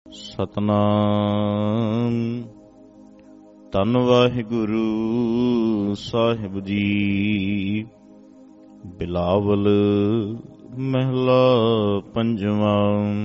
ਸਤਨਾਮ। ਧੰਨ ਵਾਹਿਗੁਰੂ ਸਾਹਿਬ ਜੀ। ਬਿਲਾਵਲ ਮਹਿਲਾ ਪੰਜਵਾਂ।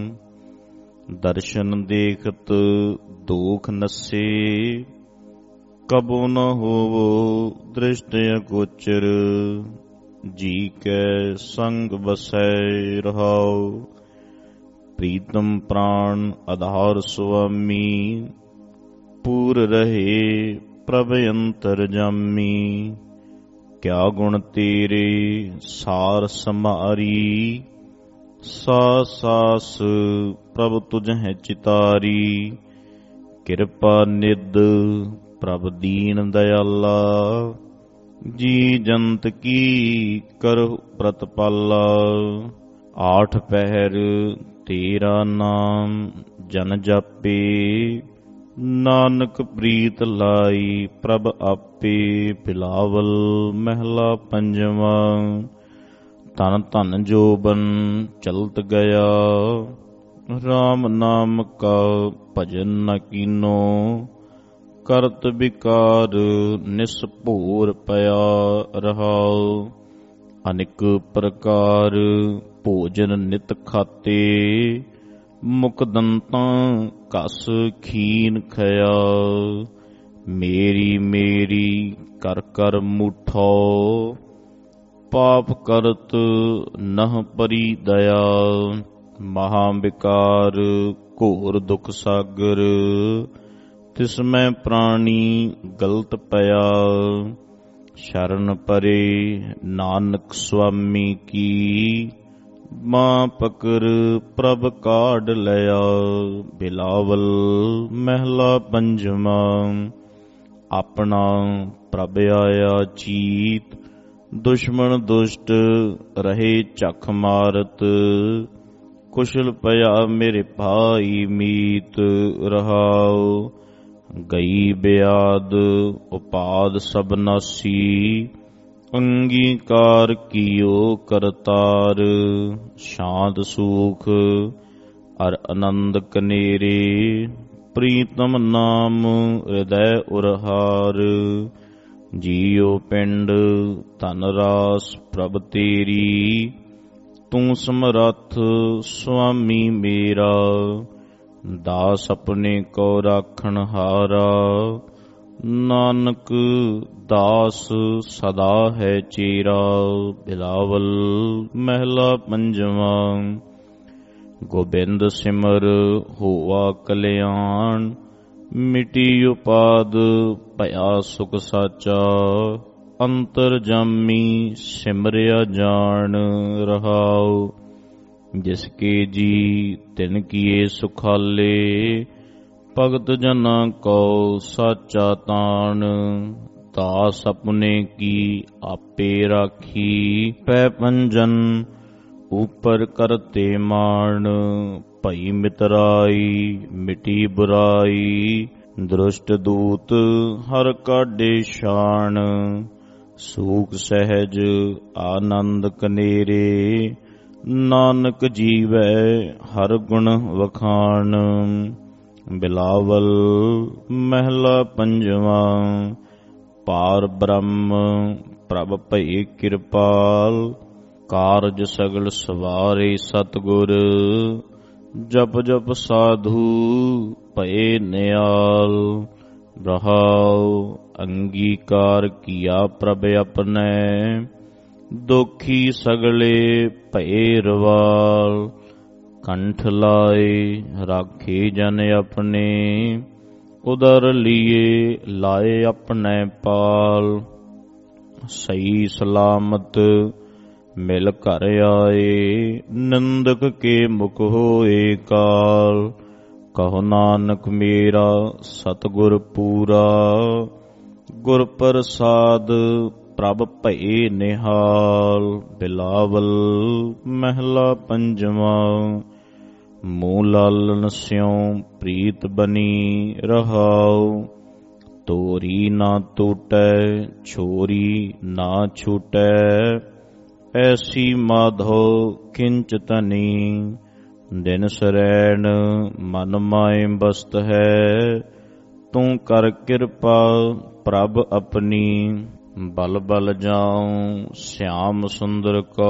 ਦਰਸ਼ਨ ਦੇਖਤ ਦੋਖ ਨਸੇ, ਕਬੋ ਨ ਹੋਵੋ ਦ੍ਰਿਸ਼ਟ ਅਗੋਚਰ। ਜੀ ਕੈ ਸੰਗ ਬਸੈ ਰਹਾਉ, ਪ੍ਰੀਤਮ ਪ੍ਰਾਣ ਆਧਾਰ ਸੁਆਮੀ। ਪੂਰ ਰਹੇ ਪ੍ਰਭ ਅੰਤਰਜਾਮੀ, ਕਿਆ ਗੁਣ ਤੇਰੇ ਸਾਰ ਸਮਾਰੀ। ਸਾਸ ਸਾਸ ਪ੍ਰਭ ਤੁਝਹਿ ਚਿਤਾਰੀ, ਕਿਰਪਾ ਨਿਧ ਪ੍ਰਭ ਦੀਨ ਦਇਆਲਾ। ਜੀ ਜੰਤ ਕੀ ਕਰਹੁ ਪ੍ਰਤਪਾਲਾ, ਆਠ ਪਹਿਰ ਤੇਰਾ ਨਾਮ ਜਨ ਜਾਪੇ। ਨਾਨਕ ਪ੍ਰੀਤ ਲਾਈ ਪ੍ਰਭ ਆਪੇ, ਬਿਲਾਵਲ ਮਹਿਲਾ ਪੰਜਵਾਂ। ਧਨ ਧਨ ਜੋਬਨ ਚਲਤ ਗਿਆ, ਰਾਮ ਨਾਮ ਕਾ ਭਜਨ ਨ ਕੀਨੋ। ਕਰਤ ਵਿਕਾਰ ਨਿਸਭੋਰ ਪਿਆ ਰਹਾਉ, ਅਨੇਕ ਪ੍ਰਕਾਰ ਭੋਜਨ ਨਿਤ ਖਾਤੇ। ਮੁਖ ਦੰਤਾਂ ਘਸ ਖੀਨ ਖਇਆ, ਮੇਰੀ ਮੇਰੀ ਕਰ ਕਰ ਮੂਠੋ। ਪਾਪ ਕਰਤ ਨਹ ਪਰੀ ਦਇਆ, ਮਹਾ ਵਿਕਾਰ ਘੋਰ ਦੁਖ ਸਾਗਰ। ਤਿਸ ਮੈਂ ਪ੍ਰਾਣੀ ਗਲਤ ਪਿਆ, ਸ਼ਰਨ ਪਰੇ ਨਾਨਕ ਸੁਆਮੀ ਕੀ। ਮਾਂ ਪਕਰ ਪ੍ਰਭ ਕਾਢ ਲਿਆ, ਬਿਲਾਵਲ ਮਹਿਲਾ ਪੰਜਵਾਂ। ਆਪਣਾ ਪ੍ਰਭ ਆਇਆ ਚੀਤ, ਦੁਸ਼ਮਣ ਦੁਸ਼ਟ ਰਹੇ ਝਖ ਮਾਰਤ। ਕੁਸ਼ਲ ਪਿਆ ਮੇਰੇ ਭਾਈ ਮੀਤ ਰਹਾਉ, ਗਈ ਬਿਆਦ ਉਪਾਦ ਸਭ ਨਾਸੀ। ਅੰਗੀਕਾਰ ਕੀਓ ਕਰਤਾਰ, ਸ਼ਾਂਤ ਸੂਖ ਅਰ ਆਨੰਦ ਕਨੇਰੇ। ਪ੍ਰੀਤਮ ਨਾਮ ਹਿਰਦੈ ਉਰਹਾਰ, ਜੀਉ ਪਿੰਡ ਧਨ ਰਾਸ ਪ੍ਰਭ ਤੇਰੀ। ਤੂੰ ਸਮਰੱਥ ਸੁਆਮੀ ਮੇਰਾ, ਦਾਸ ਆਪਣੇ ਕੋ ਰਾਖਣ ਹਾਰਾ। ਨਾਨਕ ਦਾਸ ਸਦਾ ਹੈ ਚੇਰਾ, ਬਿਲਾਵਲ ਮਹਿਲਾ ਪੰਜਵਾਂ। ਗੋਬਿੰਦ ਸਿਮਰ ਹੋਆ ਕਲਿਆਣ, ਮਿਟੀ ਉਪਾਦ ਭਇਆ ਸੁਖ ਸਾਚਾ। ਅੰਤਰਜਾਮੀ ਸਿਮਰਿਆ ਜਾਣ ਰਹਾਉ, ਜਿਸ ਕੇ ਜੀ ਤਿਨ ਕੀਏ ਸੁਖਾਲੇ। ਭਗਤ ਜਨਾਂ ਕੋ ਸਾਚਾ ਤਾਣ, ਦਾਸ ਆਪਣੇ ਕੀ ਆਪੇ ਰਾਖੀ। ਪੈ ਪੰਜਨ ਉਪਰ ਕਰਤੇ ਮਾਣ, ਭਈ ਮਿਤਰਾਈ ਮਿਟੀ ਬੁਰਾਈ। ਦ੍ਰਿਸ਼ਟ ਦੂਤ ਹਰ ਕਾਢੇ ਸ਼ਾਨ, ਸੂਖ ਸਹਿਜ ਆਨੰਦ ਕਨੇਰੇ। ਨਾਨਕ ਜੀਵੈ ਹਰ ਗੁਣ ਵਖਾਣ, ਬਿਲਾਵਲ ਮਹਿਲਾ ਪੰਜਵਾਂ। ਪਾਰ ਬ੍ਰਹਮ ਪ੍ਰਭ ਭਈ ਕਿਰਪਾਲ, ਕਾਰਜ ਸਗਲ ਸਵਾਰੇ ਸਤਿਗੁਰ। ਜਪ ਜਪ ਸਾਧੂ ਭਏ ਨਿਆਲ, ਰਹਾਉ ਅੰਗੀਕਾਰ ਕੀਆ ਪ੍ਰਭ ਆਪਣੈ। ਦੁਖੀ ਸਗਲੇ ਭਏ ਰਵਾਲ, ਕੰਠ ਲਾਏ ਰਾਖੇ ਜਨ ਆਪਣੇ। ਉਦਰ ਲੀਏ ਲਾਏ ਆਪਣੇ ਪਾਲ, ਸਹੀ ਸਲਾਮਤ ਮਿਲ ਘਰ ਆਏ। ਨਿੰਦਕ ਕੇ ਮੁਖ ਹੋਏ ਕਾਲ, ਕਹੋ ਨਾਨਕ ਮੇਰਾ ਸਤਿਗੁਰ ਪੂਰਾ। ਗੁਰ ਪ੍ਰਸਾਦ ਪ੍ਰਭ ਭਏ ਨਿਹਾਲ, ਬਿਲਾਵਲ ਮਹਿਲਾ ਪੰਜਵਾਂ। ਮੂਹ ਲਾਲਨ ਸਿਉ ਪ੍ਰੀਤ ਬਨੀ ਰਹਾਉ, ਤੋਰੀ ਨਾ ਟੂਟੈ ਛੋਰੀ ਨਾ ਛੂਟੈ। ਐਸੀ ਮਾਧੋ ਕਿੰਚ ਤਨੀ, ਦਿਨ ਸਰੈਣ ਮਨ ਮਾਏ ਬਸਤ ਹੈ। ਤੂੰ ਕਰ ਕਿਰਪਾ ਪ੍ਰਭ ਆਪਣੀ, ਬਲ ਬਲ ਜਾਉ ਸਿਆਮ ਸੁੰਦਰ ਕੋ।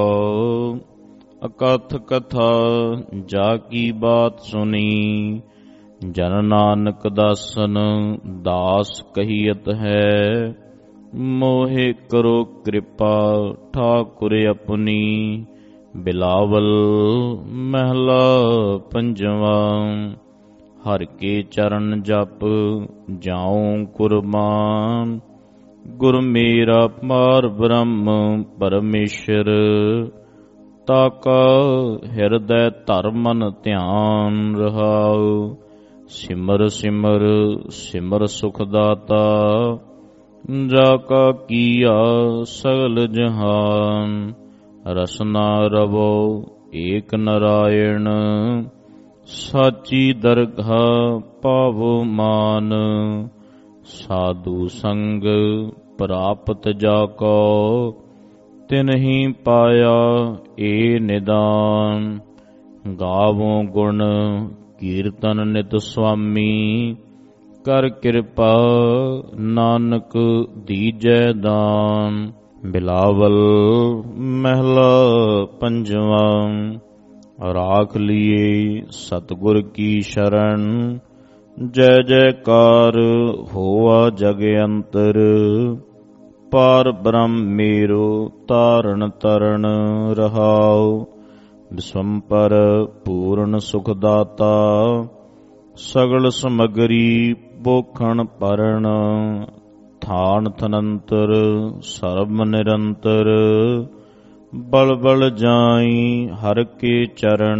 ਅਕਥ ਕਥਾ ਜਾ ਕੀ ਬਾਤ ਸੁਣੀ, ਜਨ ਨਾਨਕ ਦਾਸਨ ਦਾਸ ਕਹੀਅਤ ਹੈ। ਮੋਹਿ ਕਰੋ ਕਿਰਪਾ ਠਾਕੁਰ ਆਪਣੀ, ਬਿਲਾਵਲ ਮਹਿਲਾ ਪੰਜਵਾਂ। ਹਰ ਕੇ ਚਰਨ ਜਪ ਜਾਉ ਕੁਰਬਾਨ, ਗੁਰ ਮੇਰਾ ਪਾਰ ਬ੍ਰਹਮ ਪਰਮੇਸ਼ਰ। ਤਾਕਾ ਹਿਰਦੈ ਧਰ ਮਨ ਧਿਆਨ ਰਹਾਉ, ਸਿਮਰ ਸਿਮਰ ਸਿਮਰ ਸੁਖ ਦਾਤਾ। ਜਾ ਕਾ ਕੀਆ ਸਗਲ ਜਹਾਨ, ਰਸਨਾ ਰਵੋ ਏਕ ਨਰਾਇਣ। ਸਾਚੀ ਦਰਗਾਹ ਪਾਵੋ ਮਾਨ, ਸਾਧੂ ਸੰਗ ਪ੍ਰਾਪਤ ਜਾ ਕੋ। ਤਿਨਹੀ ਪਾਇਆ ਏ ਨਿਦਾਨ, ਗਾਵੋ ਗੁਣ ਕੀਰਤਨ ਨਿਤ ਸੁਆਮੀ। ਕਰ ਕਿਰਪਾ ਨਾਨਕ ਦੀਜੈ ਦਾਨ, ਬਿਲਾਵਲ ਮਹਿਲਾ ਪੰਜਵਾਂ। ਰਾਖ ਲੀਏ ਸਤਿਗੁਰ ਕੀ ਸ਼ਰਨ, ਜੈ ਜੈਕਾਰ ਹੋਆ ਜਗ ਅੰਤਰ। ਪਾਰ ਬ੍ਰਹਮ ਮੇਰੋ ਤਾਰਨ ਤਰਨ ਰਹਾਉ, ਵਿਸਵੰਪਰ ਪੂਰਨ ਸੁਖ ਦਾਤਾ। ਸਗਲ ਸਮਗਰੀ ਭੋਖਣ ਪਰਣ, ਥਾਨ ਥਨੰਤਰ ਸਰਬ ਨਿਰੰਤਰ। ਬਲ ਬਲ ਜਾਈ ਹਰ ਕੇ ਚਰਨ,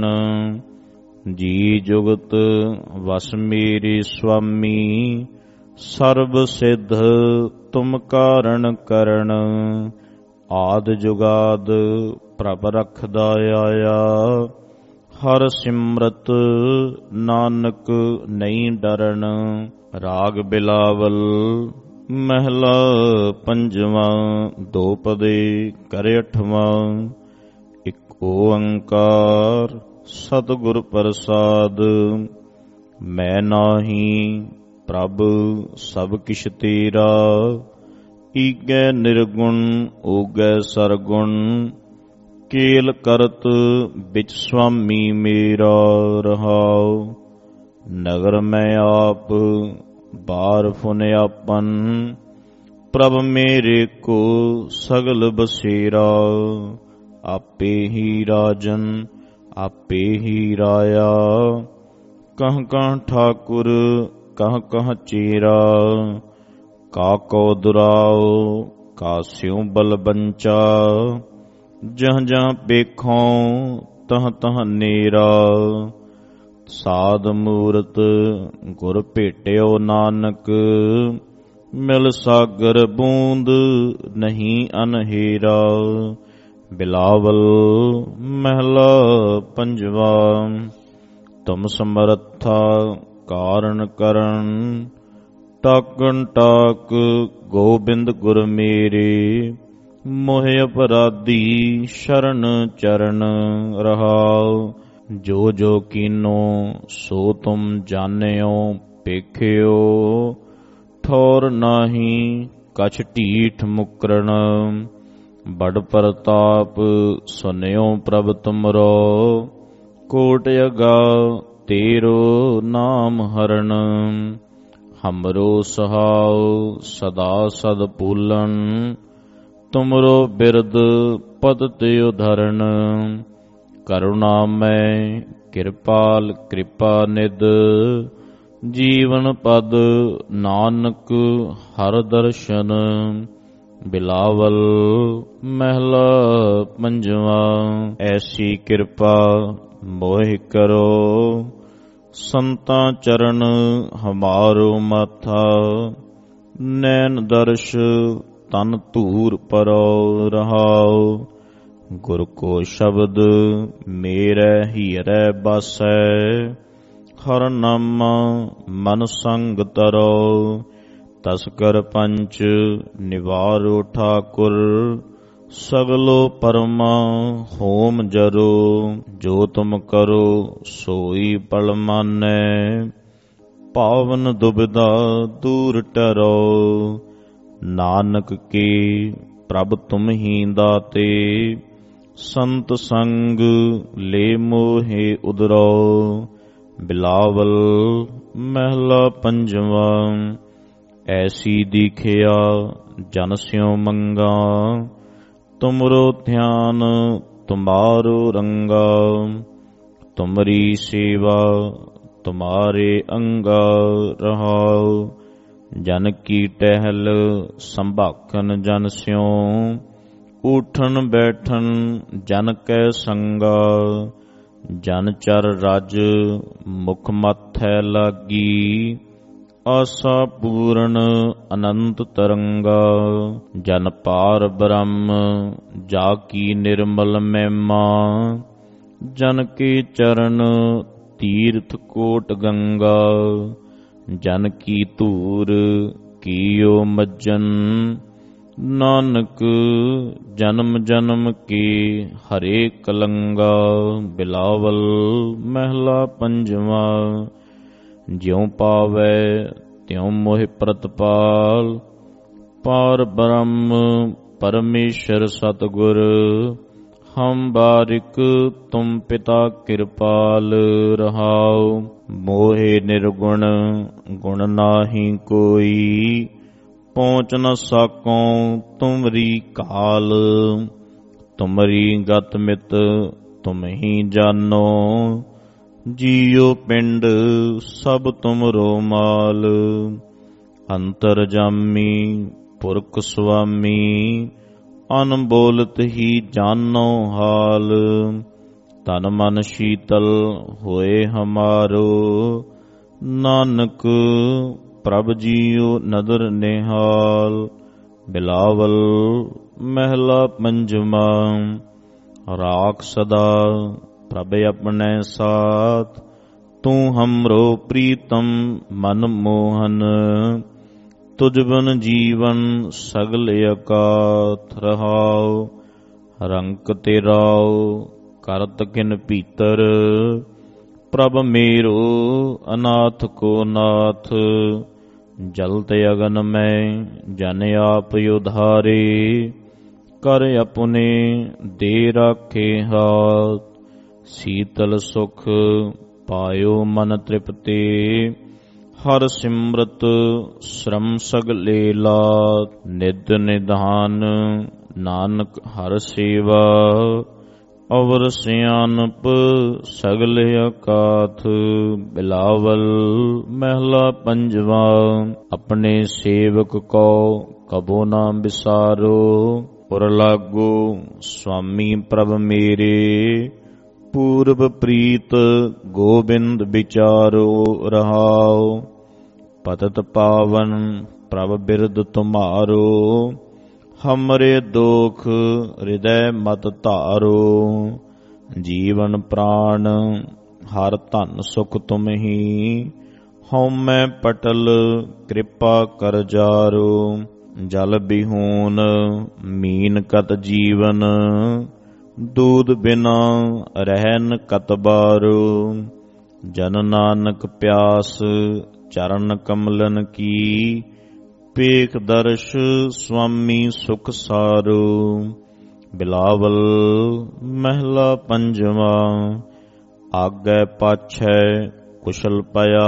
ਜੀ ਜੁਗਤ ਵਸ ਮੇਰੇ ਸੁਆਮੀ। ਸਰਬ ਸਿੱਧ ਤੁਮ ਕਾਰਨ ਕਰਨ, ਆਦ ਜੁਗਾਦ ਪ੍ਰਭ ਰਖਦਾ ਆਇਆ। ਹਰ ਸਿਮਰਤ ਨਾਨਕ ਨਹੀਂ ਡਰਨ, ਰਾਗ ਬਿਲਾਵਲ ਮਹਿਲਾ ਪੰਜਵਾਂ। ਦੋ ਪਦੇ ਕਰ ਅਠਵਾਂ, ਇੱਕ ਓੰਕਾਰ ਸਤਿਗੁਰ ਪ੍ਰਸਾਦ। ਮੈਂ ਨਾਹੀ ਪ੍ਰਭ ਸਭ ਕਿਛ ਤੇਰਾ, ਈਗੈ ਨਿਰਗੁਣ ਊਗੈ ਸਰਗੁਣ। ਕੇਲ ਕਰਤ ਬਿਚ ਸੁਆਮੀ ਮੇਰਾ ਰਹਾਉ, ਨਗਰ ਮੈਂ ਆਪ ਬਾਰ ਫੁਨ ਆਪਨ। ਪ੍ਰਭ ਮੇਰੇ ਕੋ ਸਗਲ ਬਸੇਰਾ, ਆਪੇ ਹੀ ਰਾਜਨ ਆਪੇ ਹੀ ਰਾਇਆ। ਕਹ ਕਹ ਠਾਕੁਰ ਕਹ ਕਹ ਚੇਰਾ, ਕਾਕੋ ਦੁਰਾਓ ਕਾਸਿਉ ਬਲਬੰਚਾ। ਜਹ ਜਹ ਵੇਖੋਂ ਤਹ ਤਹ ਨੇਰਾ, ਸਾਧ ਮੂਰਤ ਗੁਰ ਭੇਟਿਓ ਨਾਨਕ। ਮਿਲ ਸਾਗਰ ਬੂੰਦ ਨਹੀਂ ਅਨਹੇਰਾ, ਬਿਲਾਵਲ ਮਹਿਲਾ ਪੰਜਵਾਂ। ਤੁਮ ਸਮਰੱਥਾ ਕਾਰਨ ਕਰਨ, ਟਾਕਣ ਟਾਕ ਗੋਬਿੰਦ ਗੁਰ ਮੇਰੇ। ਮੋਹਿ ਅਪਰਾਧੀ ਸ਼ਰਨ ਚਰਨ ਰਹਾਉ, ਜੋ ਜੋ ਕੀਨੋ ਸੋ ਤੁਮ ਜਾਣਿਓ ਪੇਖਿਓ। ਠੌਰ ਨਾਹੀ ਕਛ ਢੀਠ ਮੁਕਰਨ, ਬੜ ਪ੍ਰਤਾਪ ਸੁਨਿਓ ਪ੍ਰਭ ਤੁਮਰੋ। ਕੋਟ ਅਗਾ ਤੇਰੋ ਨਾਮ ਹਰਨ, ਹਮਰੋ ਸਹਾਉ ਸਦਾ ਸਦ ਪੂਲਨ। ਤੁਮਰੋ ਬਿਰਦ ਪਦ ਤੇ ਉਧਰਨ, ਕਰੁਣਾਮੈ ਕਿਰਪਾਲ ਕਿਰਪਾ ਨਿਧ। ਜੀਵਨ ਪਦ ਨਾਨਕ ਹਰ ਦਰਸ਼ਨ, ਬਿਲਾਵਲ ਮਹਿਲਾ ਪੰਜਵਾਂ। ਐਸੀ ਕਿਰਪਾ ਮੋਹਿ ਕਰੋ, ਸੰਤਾਂ ਚਰਨ ਹਮਾਰੋ ਮਾਥਾ। ਨੈਣ ਦਰਸ਼ ਤਨ ਧੂਰ ਪਰੋ ਰਹਾਉ, ਗੁਰ ਕੋ ਸ਼ਬਦ ਮੇਰੇ ਹੀਰੇ ਬਾਸੈ। ਹਰ ਨਾਮਾ ਮਨ ਸੰਗ ਤਰੋ, ਤਸਕਰ ਪੰਚ ਨਿਵਾਰੋ ਠਾਕੁਰ। ਸਗਲੋ ਪਰਮਾ ਹੋਮ ਜਰੋ, ਜੋ ਤੁਮ ਕਰੋ ਸੋਈ ਪਲ ਮਾਨੈ। ਪਾਵਨ ਦੁਬਿਧਾ ਦੂਰ ਟਰੋ, ਨਾਨਕ ਕੀ ਪ੍ਰਭ ਤੁਮ ਹੀ ਦਾਤੇ। ਸੰਤ ਸੰਗ ਲੈ ਮੋਹਿ ਉਦਰੋ, ਬਿਲਾਵਲ ਮਹਿਲਾ ਪੰਜਵਾ। ਐਸੀ ਦੀਖਿਆ ਜਨ ਸਿਉ ਮੰਗਾ, ਤੁਮਰੋ ਧਿਆਨ ਤੁਮਾਰੋ ਰੰਗਾ। ਤੁਮਰੀ ਸੇਵਾ ਤੁਮਾਰੇ ਅੰਗਾ, ਰਹਾਉ ਜਨ ਕੀ ਟਹਿਲ ਸੰਭਾਖਨ ਜਨ ਸਿਉ। ਊਠਨ ਬੈਠਨ ਜਨ ਕੈ ਸੰਗਾ, ਜਨ ਚਰ ਰਜ ਮੁਖ ਮਥੈ ਲਾਗੀ। ਆਸਾ ਪੂਰਨ ਅਨੰਤ ਤਰੰਗਾ, ਜਨ ਪਾਰ ਬ੍ਰਹਮ ਜਾ ਕੀ ਨਿਰਮਲ ਮਹਿਮਾ। ਜਨ ਕੇ ਚਰਨ ਤੀਰਥ ਕੋਟ ਗੰਗਾ, ਜਨ ਕੀ ਧੂਰ ਕੀਓ ਮੱਜਨ। ਨਾਨਕ ਜਨਮ ਜਨਮ ਕੇ ਹਰੇ ਕਲੰਗਾ, ਬਿਲਾਵਲ ਮਹਿਲਾ ਪੰਜਵਾ। ਜਿਉ ਪਾਵੈ ਤਿਉ ਮੋਹਿ ਪ੍ਰਤਪਾਲ, ਪਾਰ ਬ੍ਰਹਮ ਪਰਮੇਸ਼ਰ ਸਤਿਗੁਰ। ਹਮ ਬਾਰਿਕ ਤੁਮ ਪਿਤਾ ਕਿਰਪਾਲ, ਰਹਾਉ ਮੋਹਿ ਨਿਰਗੁਣ ਗੁਣ ਨਾਹੀ ਕੋਈ। ਪਹੁੰਚ ਨ ਸਾਕੋ ਤੁਮਰੀ ਕਾਲ, ਤੁਮਰੀ ਗਤ ਮਿਤ ਤੁਮ ਹੀ ਜਾਨੋ। ਜੀਉ ਪਿੰਡ ਸਭ ਤੁਮਰੋ ਮਾਲ, ਅੰਤਰ ਜਾਮੀ ਪੁਰਖ ਸੁਆਮੀ। ਅਨਬੋਲਤ ਹੀ ਜਾਨੋ ਹਾਲ, ਤਨ ਮਨ ਸ਼ੀਤਲ ਹੋਏ ਹਮਾਰੋ। ਨਾਨਕ ਪ੍ਰਭ ਜੀਉ ਨਦਰ ਨਿਹਾਲ, ਬਿਲਾਵਲ ਮਹਿਲਾ ਪੰਜਵਾ। ਰਾਖ ਸਦਾ ਪ੍ਰਭ ਆਪਣੇ ਸਾਥ, ਤੂੰ ਹਮਰੋ ਪ੍ਰੀਤਮ ਮਨ ਮੋਹਨ। ਤੁਝ ਬਿਨ ਜੀਵਨ ਸਗਲ ਅਕਾਥ, ਰਹਾਉ ਰੰਕ ਤੇਰਾਉ ਕਰਤ ਕਿਨ ਭੀਤਰ। ਪ੍ਰਭ ਮੇਰੋ ਅਨਾਥ ਕੋ ਨਾਥ, ਜਲਤ ਅਗਨ ਮੈਂ ਜਨ ਆਪ ਉਧਾਰੇ। ਕਰ ਆਪਣੇ ਦੇ ਰਾਖੇ ਹਾਥ, ਸੀਤਲ ਸੁਖ ਪਾਇਓ ਮਨ ਤ੍ਰਿਪਤੇ। ਹਰ ਸਿਮਰਤ ਸ਼ਰਮ ਸਗਲੇ ਲਾਤ, ਨਿਧ ਨਿਧਾਨ ਨਾਨਕ ਹਰ ਸੇਵਾ। ਅਵਰ ਸਿਆਨਪ ਸਗਲ ਅਕਾਥ, ਬਿਲਾਵਲ ਮਹਿਲਾ ਪੰਜਵਾ। ਆਪਣੇ ਸੇਵਕ ਕੋ ਕਬੋ ਨਾ ਵਿਸਾਰੋ, ਪੁਰ ਲਾਗੋ ਸੁਆਮੀ ਪ੍ਰਭ ਮੇਰੇ। ਪੂਰਬ ਪ੍ਰੀਤ ਗੋਬਿੰਦ ਵਿਚਾਰੋ, ਰਹਾਉ ਪਤਿਤ ਪਾਵਨ ਪ੍ਰਭ ਬਿਰਦ ਤੁਮਾਰੋ। ਹਮਰੇ ਦੋਖ ਹਿਰਦੈ ਮਤ ਧਾਰੋ, ਜੀਵਨ ਪ੍ਰਾਣ ਹਰ ਧਨ ਸੁਖ ਤੁਮ ਹੀ। ਹਉਮੈ ਪਟਲ ਕਿਰਪਾ ਕਰ ਜਾਰੋ, ਜਲ ਬਿਹੂਨ ਮੀਨ ਕਤ ਜੀਵਨ। ਦੂਧ ਬਿਨਾ ਰਹਿਨ ਕਤ ਬਾਰੋ, ਜਨ ਨਾਨਕ ਪਿਆਸ ਚਰਨ ਕਮਲਨ ਕੀ। ਪੇਖ ਦਰਸ਼ ਸੁਆਮੀ ਸੁਖ ਸਾਰੋ, ਬਿਲਾਵਲ ਮਹਿਲਾ ਪੰਜਵਾ। ਆਗੈ ਪਾਛੈ ਕੁਸ਼ਲ ਪਿਆ,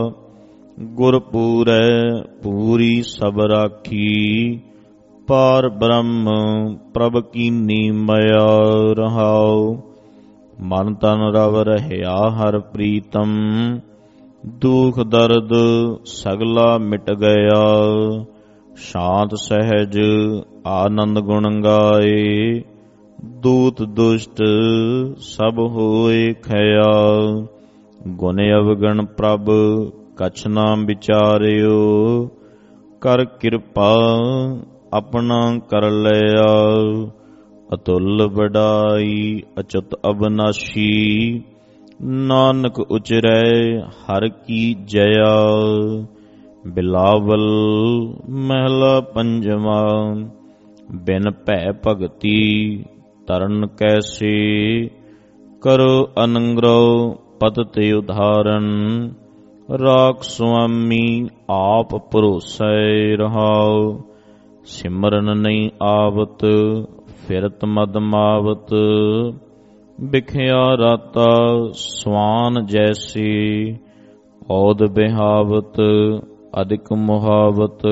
ਗੁਰ ਪੂਰੈ ਪੂਰੀ ਸਭ ਰਾਖੀ। ਪਾਰ ਬ੍ਰਹਮ ਪ੍ਰਭ ਕੀਨੀ ਮਇਆ, ਰਹਾਉ ਮਨ ਤਨ ਰਵ ਰਹਿਆ ਹਰ ਪ੍ਰੀਤਮ। ਦੁਖ ਦਰਦ ਸਗਲਾ ਮਿਟ ਗਿਆ, ਸ਼ਾਂਤ ਸਹਿਜ ਆਨੰਦ ਗੁਣ ਗਾਏ। ਦੂਤ ਦੁਸ਼ਟ ਸਭ ਹੋਏ ਖਿਆ, ਗੁਣ ਅਵਗਣ ਪ੍ਰਭ ਕਛ ਨਾ ਵਿਚਾਰਿਓ। ਕਰ ਕਿਰਪਾ ਆਪਣਾ ਕਰ ਲਿਆ, ਅਤੁਲ ਵਡਾਈ ਅਚੁੱਤ ਅਬਨਾਸ਼ੀ। ਨਾਨਕ ਉਚਰੈ ਹਰ ਕੀ ਜया, ਬਿਲਾਵਲ ਮਹਿਲਾ ਪੰਜਵਾ। ਬਿਨ ਭੈ ਭਗਤੀ ਤਰਨ ਕੈਸੇ। ਕਰੋ ਅਨੰਗ੍ਰਹ ਪਦ ਤੇ ਉਧਾਰਨ ਰਾਖ ਸੁਆਮੀ ਆਪ ਭਰੋਸੈ ਰਹਾਉ। ਸਿਮਰਨ ਨਹੀਂ ਆਵਤ ਫਿਰਤ ਮਦ ਮਾਵਤ ਬਿਖਿਆ ਰਾਤਾ ਸਵਾਨ ਜੈਸੀ। ਔਦ ਬਿਹਾਵਤ ਅਧਿਕ ਮੁਹਾਵਤ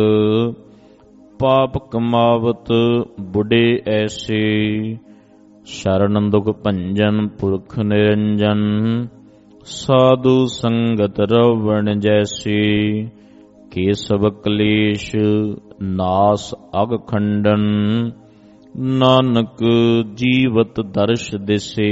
ਪਾਪ ਕਮਾਵਤ ਬੁੱਢੇ ਐਸੇ। ਸ਼ਰਨ ਦੁਖ ਭੰਜਨ ਪੁਰਖ ਨਿਰੰਜਨ ਸਾਧੂ ਸੰਗਤ ਰਵਣ ਜੈਸੀ। ਕੇਸਵ ਕਲੇਸ਼ ਨਾਸ ਅਗ ਖੰਡਨ ਨਾਨਕ ਜੀਵਤ ਦਰਸ਼ ਦਿਸੇ।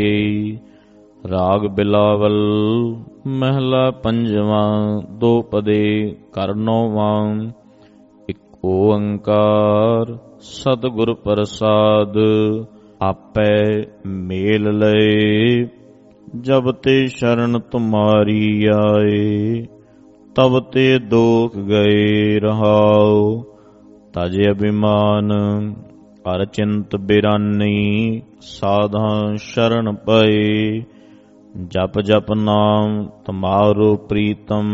ਰਾਗ ਬਿਲਾਵਲ ਮਹਿਲਾ ਪੰਜਵਾਂ ਦੋ ਪਦੇ ਕਰ ਨੌਵਾਂ। ਇੱਕ ਓੰਕਾਰ ਸਤਿਗੁਰ ਪ੍ਰਸਾਦ ਆਪੈ ਮੇਲ ਲਏ। ਜਬ ਤੇ ਸ਼ਰਨ ਤੁਮਾਰੀ ਆਏ ਤਬ ਤੇ ਦੋਖ ਗਏ ਰਹਾਉ। ਤਜ ਅਭਿਮਾਨ ਅਰ ਚਿੰਤ ਬਿਰਾਨੀ ਸਾਧਾਂ ਸ਼ਰਨ ਪਏ। ਜਪ ਜਪ ਨਾਮ ਤੁਮਾਰੋ ਪ੍ਰੀਤਮ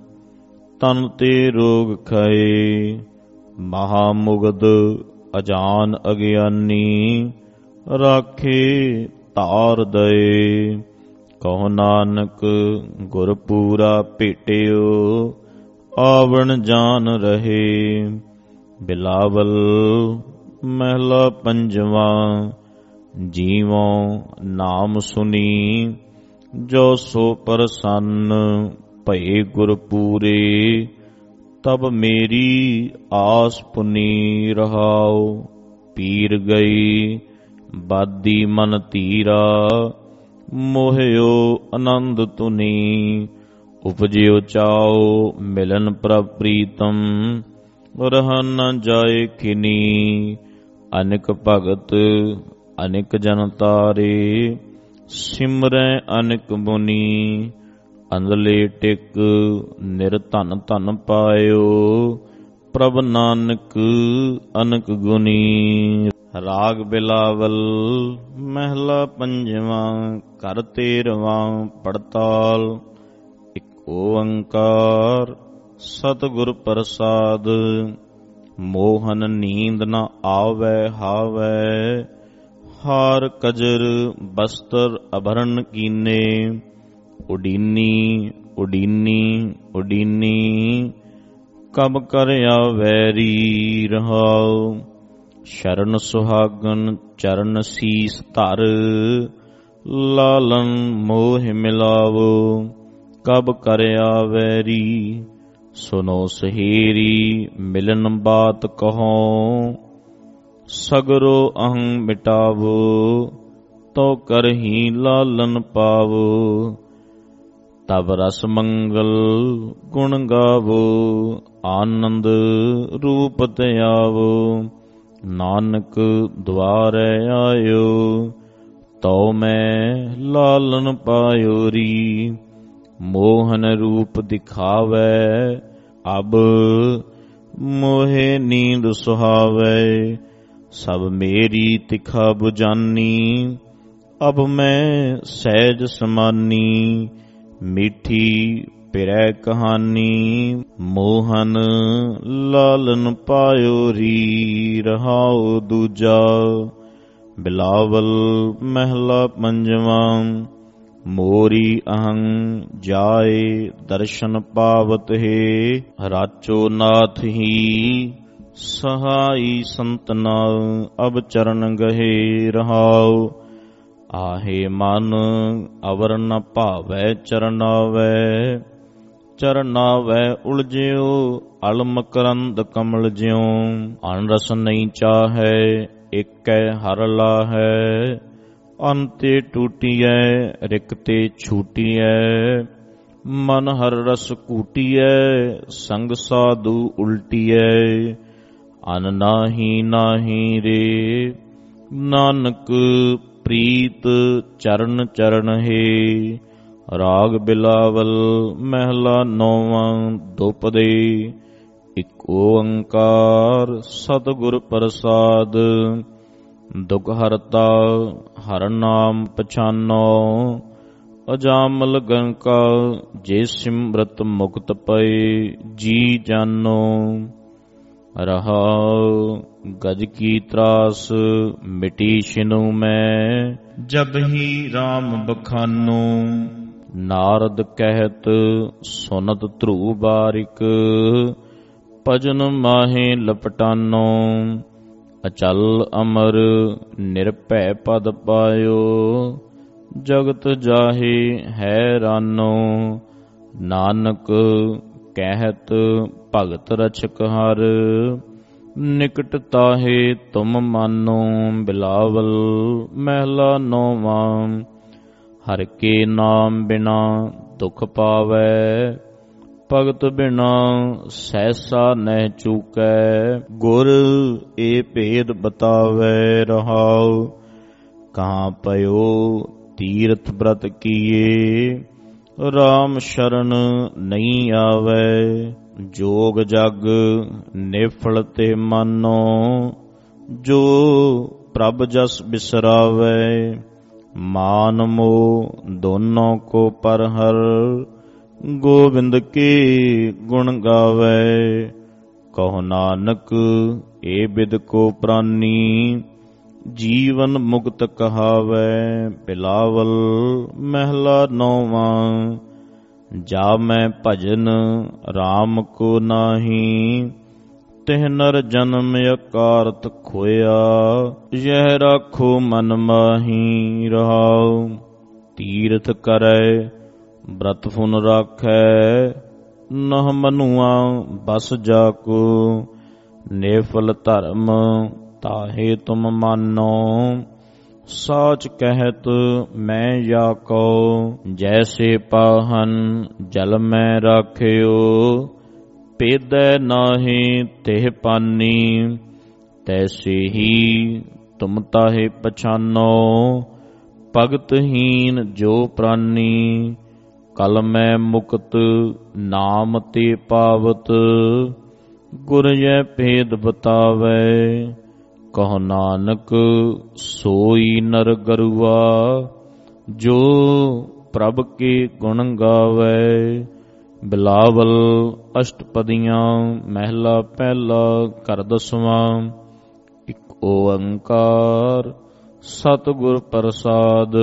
ਤਨ ਤੇ ਰੋਗ ਖਏ। ਮਹਾ ਮੁਗਧ ਅਜਾਨ ਅਗਿਆਨੀ ਰਾਖੇ ਧਾਰ ਦਏ। ਕਹੋ ਨਾਨਕ ਗੁਰ ਪੂਰਾ ਭੇਟਿਓ ਆਵਣ ਜਾਨ ਰਹੇ। ਬਿਲਾਵਲ ਮਹਿਲਾ ਪੰਜਵਾਂ। ਜੀਵੋਂ ਨਾਮ ਸੁਣੀ ਜੋ ਸੋ ਪ੍ਰਸੰਨ ਭਏ ਗੁਰ ਪੂਰੇ। ਤਬ ਮੇਰੀ ਆਸ ਪੁਨੀ ਰਹਾਉ। ਪੀਰ ਗਈ ਬਾਦੀ ਮਨ ਧੀਰਾ ਮੋਹਿਓ ਆਨੰਦ ਤੁਨੀ। ਉਪਜਿਓ ਚਾਉ ਮਿਲਨ ਪ੍ਰਭ ਪ੍ਰੀਤਮ ਰਹਿ ਨ ਜਾਏ ਕਿਨੀ। ਅਨੇਕ ਭਗਤ ਅਨੇਕ ਜਨ ਤਾਰੇ ਸਿਮਰੈ ਅਨੇਕ ਮੁਨੀ। ਅੰਦਲੇ ਟਿਕ ਨਿਰਧਨ ਧਨ ਪਾਇਓ ਪ੍ਰਭ ਨਾਨਕ ਅਨਕ ਗੁਨੀ। ਰਾਗ ਬਿਲਾਵਲ ਮਹਿਲਾ ਪੰਜਵਾਂ ਕਰ ਤੇਰਵਾਂ ਪੜਤਾਲ। ਇੱਕ ਓੰਕਾਰ ਸਤਿਗੁਰ ਪ੍ਰਸਾਦ ਮੋਹਨ ਨੀਂਦ ਨ ਆਵੈ ਹਾਵੈ। ਹਾਰ ਕਜਰ ਬਸਤਰ ਅਭਰਨ ਕੀਨੇ ਉਡੀਨੀ ਉਡੀਨੀ ਉਡੀਨੀ। ਕਬ ਕਰਿਆ ਵੈਰੀ ਰਹਾਉ। ਸ਼ਰਨ ਸੁਹਾਗਨ ਚਰਨ ਸੀਸ ਧਰ ਲਾਲਨ ਮੋਹ ਮਿਲਾਵੋ। ਕਬ ਕਰਿਆ ਵੈਰੀ ਸੁਨੋ ਸਹੇਰੀ ਮਿਲਨ ਬਾਤ ਕਹੋ। ਸਗਰੋ ਅਹੰ ਮਿਟਾਵੋ ਤੋ ਕਰਹੀ ਲਾਲਨ ਪਾਵੋ। ਤਬ ਰਸ ਮੰਗਲ ਗੁਣ ਗਾਵੋ ਆਨੰਦ ਰੂਪ ਧਿਆਵੋ। ਨਾਨਕ ਦੁਆਰੈ ਆਇਓ ਤਉ ਮੈਂ ਲਾਲਨ ਪਾਇਓਰੀ। ਮੋਹਨ ਰੂਪ ਦਿਖਾਵੈ ਅਬ ਮੋਹੇ ਨੀਂਦ ਸੁਹਾਵੈ। ਸਭ ਮੇਰੀ ਤਿਖਾ ਬੁਝਾਨੀ ਅਬ ਮੈਂ ਸਹਿਜ ਸਮਾਨੀ। ਮਿੱਠੀ ਪਿਰੈ ਕਹਾਨੀ ਮੋਹਨ ਲਾਲਨ ਪਾਇਓਰੀ ਰਹਾਉ ਦੂਜਾ। ਬਿਲਾਵਲ ਮਹਿਲਾ ਪੰਜਵਾਂ। ਮੋਰੀ ਅਹੰ ਜਾਏ ਦਰਸ਼ਨ ਪਾਵਤ ਹੈ। ਰਾਚੋ ਨਾਥ ਹੀ ਸਹਾਈ ਸੰਤਨਾ ਅਬ ਚਰਨ ਗਹੇ ਰਹਾਉ। ਆਹੇ ਮਨ ਅਵਰ ਨ ਭਾਵੈ ਚਰਨਾਵੈ। ਚਰਨਾਵੈ ਉਲਝਿਓ ਅਲ ਮਕਰੰਦ ਕਮਲ ਜਿਉ। ਅਨ ਰਸ ਨਹੀਂ ਚਾਹੈ ਏਕੈ ਹਰ ਲਾਹੈ। ਅੰਤੇ ਟੂਟੀਐ ਰਿਕਤੇ ਛੂਟੀਐ। ਮਨ ਹਰ ਰਸ ਕੂਟੀਐ ਸੰਗ ਸਾਧੂ ਉਲਟੀਐ। ਅਨ ਨਾਹੀ ਨਾਹੀ ਰੇ ਨਾਨਕ ਪ੍ਰੀਤ ਚਰਨ ਚਰਨ ਹੈ। ਰਾਗ ਬਿਲਾਵਲ ਮਹਿਲਾ ਨੌਵਾਂ ਦੋ ਪਦੇ ਇਕ ਓੰਕਾਰ ਸਤਿਗੁਰ ਪ੍ਰਸਾਦ। ਦੁਖ ਹਰਤਾ ਹਰਿ ਨਾਮ ਪਛਾਨੋ, ਅਜਾਮਲ ਗੰਕਾ ਜੇ ਸਿਮਰਤ ਮੁਕਤ ਪਏ ਜੀ ਜਾਨੋ। ਰਹਾਉ ਗਜ ਕੀ ਤਰਾਸ ਮਿਟੀ ਛਿਨੁ ਮੈਂ, ਜਬ ਹੀ RAM ਬਖਾਨੋ। ਨਾਰਦ ਕਹਿਤ ਸੁਨਤ ਧਰੂ ਬਾਰਿਕ, ਭਜਨ ਮਾਹੇ ਲਪਟਾਨੋ। ਅਚਲ ਅਮਰ ਨਿਰਭੈ ਪਦ ਪਾਇਓ, ਜਗਤ ਜਾਹੇ ਹੈਰਾਨੋ। ਨਾਨਕ ਕਹਿਤ ਭਗਤ ਰਛਕ ਹਰ, ਨਿਕਟ ਤਾਹੇ ਤੁਮ ਮਾਨੋ। ਬਿਲਾਵਲ ਮਹਿਲਾ ਨੌਵਾਂ। ਹਰਿ ਕੇ ਨਾਮ ਬਿਨਾ ਦੁਖ ਪਾਵੈ, ਭਗਤ ਬਿਨਾ ਸਹਿਸਾ ਨਹਿ ਚੂਕੈ। ਗੁਰ ਏ ਭੇਦ ਬਤਾਵੈ। ਰਹਾਉ ਕਹਾਂ ਪਇਓ ਤੀਰਥ ਬ੍ਰਤ ਕੀਏ, RAM ਸ਼ਰਨ ਨਹੀਂ ਆਵੈ। ਜੋਗ ਜਗ ਨਿਫਲ ਤੇ ਮਾਨੋ, ਜੋ ਪ੍ਰਭ ਜਸ ਬਿਸਰਾਵੈ। ਮਾਨ ਮੋਹ ਦੋਨੋਂ ਕੋ ਪਰ ਹਰ, ਗੋਬਿੰਦ ਕੇ ਗੁਣ ਗਾਵੈ। ਕਹੋ ਨਾਨਕ ਏ ਬਿਦ ਕੋ ਪ੍ਰਾਨੀ, ਜੀਵਨ ਮੁਕਤ ਕਹਾਵੈ। ਬਿਲਾਵਲ ਮਹਿਲਾ ਨੌਵਾਂ। ਜਾ ਮੈਂ ਭਜਨ RAM ਕੋ ਨਾਹੀ, ਤਿਹ ਨਰ ਜਨਮ ਅਕਾਰਤ ਖੋਇਆ। ਯਹ ਰਾਖੋ ਮਨ ਮਾਹੀ। ਰਹਾਉ ਤੀਰਥ ਕਰੈ ਬ੍ਰਤ ਫੁਨ ਰਾਖੈ, ਨਹ ਮਨੁਆ ਬਸ ਜਾਕੋ। ਨੇਫਲ ਧਰਮ ਤਾਹੇ ਤੁਮ ਮਾਨੋ, ਸਾਚ ਕਹਿਤ ਮੈਂ ਜਾ ਕਉ। ਜੈਸੇ ਪਾਹਨ ਜਲ ਮੈਂ ਰਾਖਿਓ, ਭੇਦੈ ਨਾਹੀ ਤਿਹ ਪਾਨੀ। ਤੈਸੇ ਹੀ ਤੁਮ ਤਾਹੇ ਪਛਾਨੋ, ਭਗਤਹੀਨ ਜੋ ਪ੍ਰਾਨੀ। ਕਲ ਮੈਂ ਮੁਕਤ ਨਾਮ ਤੇ ਪਾਵਤ, ਗੁਰ ਯੈ ਭੇਦ ਬਤਾਵੈ। ਕਹੋ ਨਾਨਕ ਸੋਈ ਨਰ ਗਰੁਆ, ਜੋ ਪ੍ਰਭ ਕੇ ਗੁਣ ਗਾਵੈ। ਬਿਲਾਵਲ ਅਸ਼ਟਪਦੀਆਂ ਮਹਿਲਾ ਪਹਿਲਾ ਘਰ ਦਸਵਾਂ। ਇਕ ਓੰਕਾਰ ਸਤਿਗੁਰ ਪ੍ਰਸਾਦ।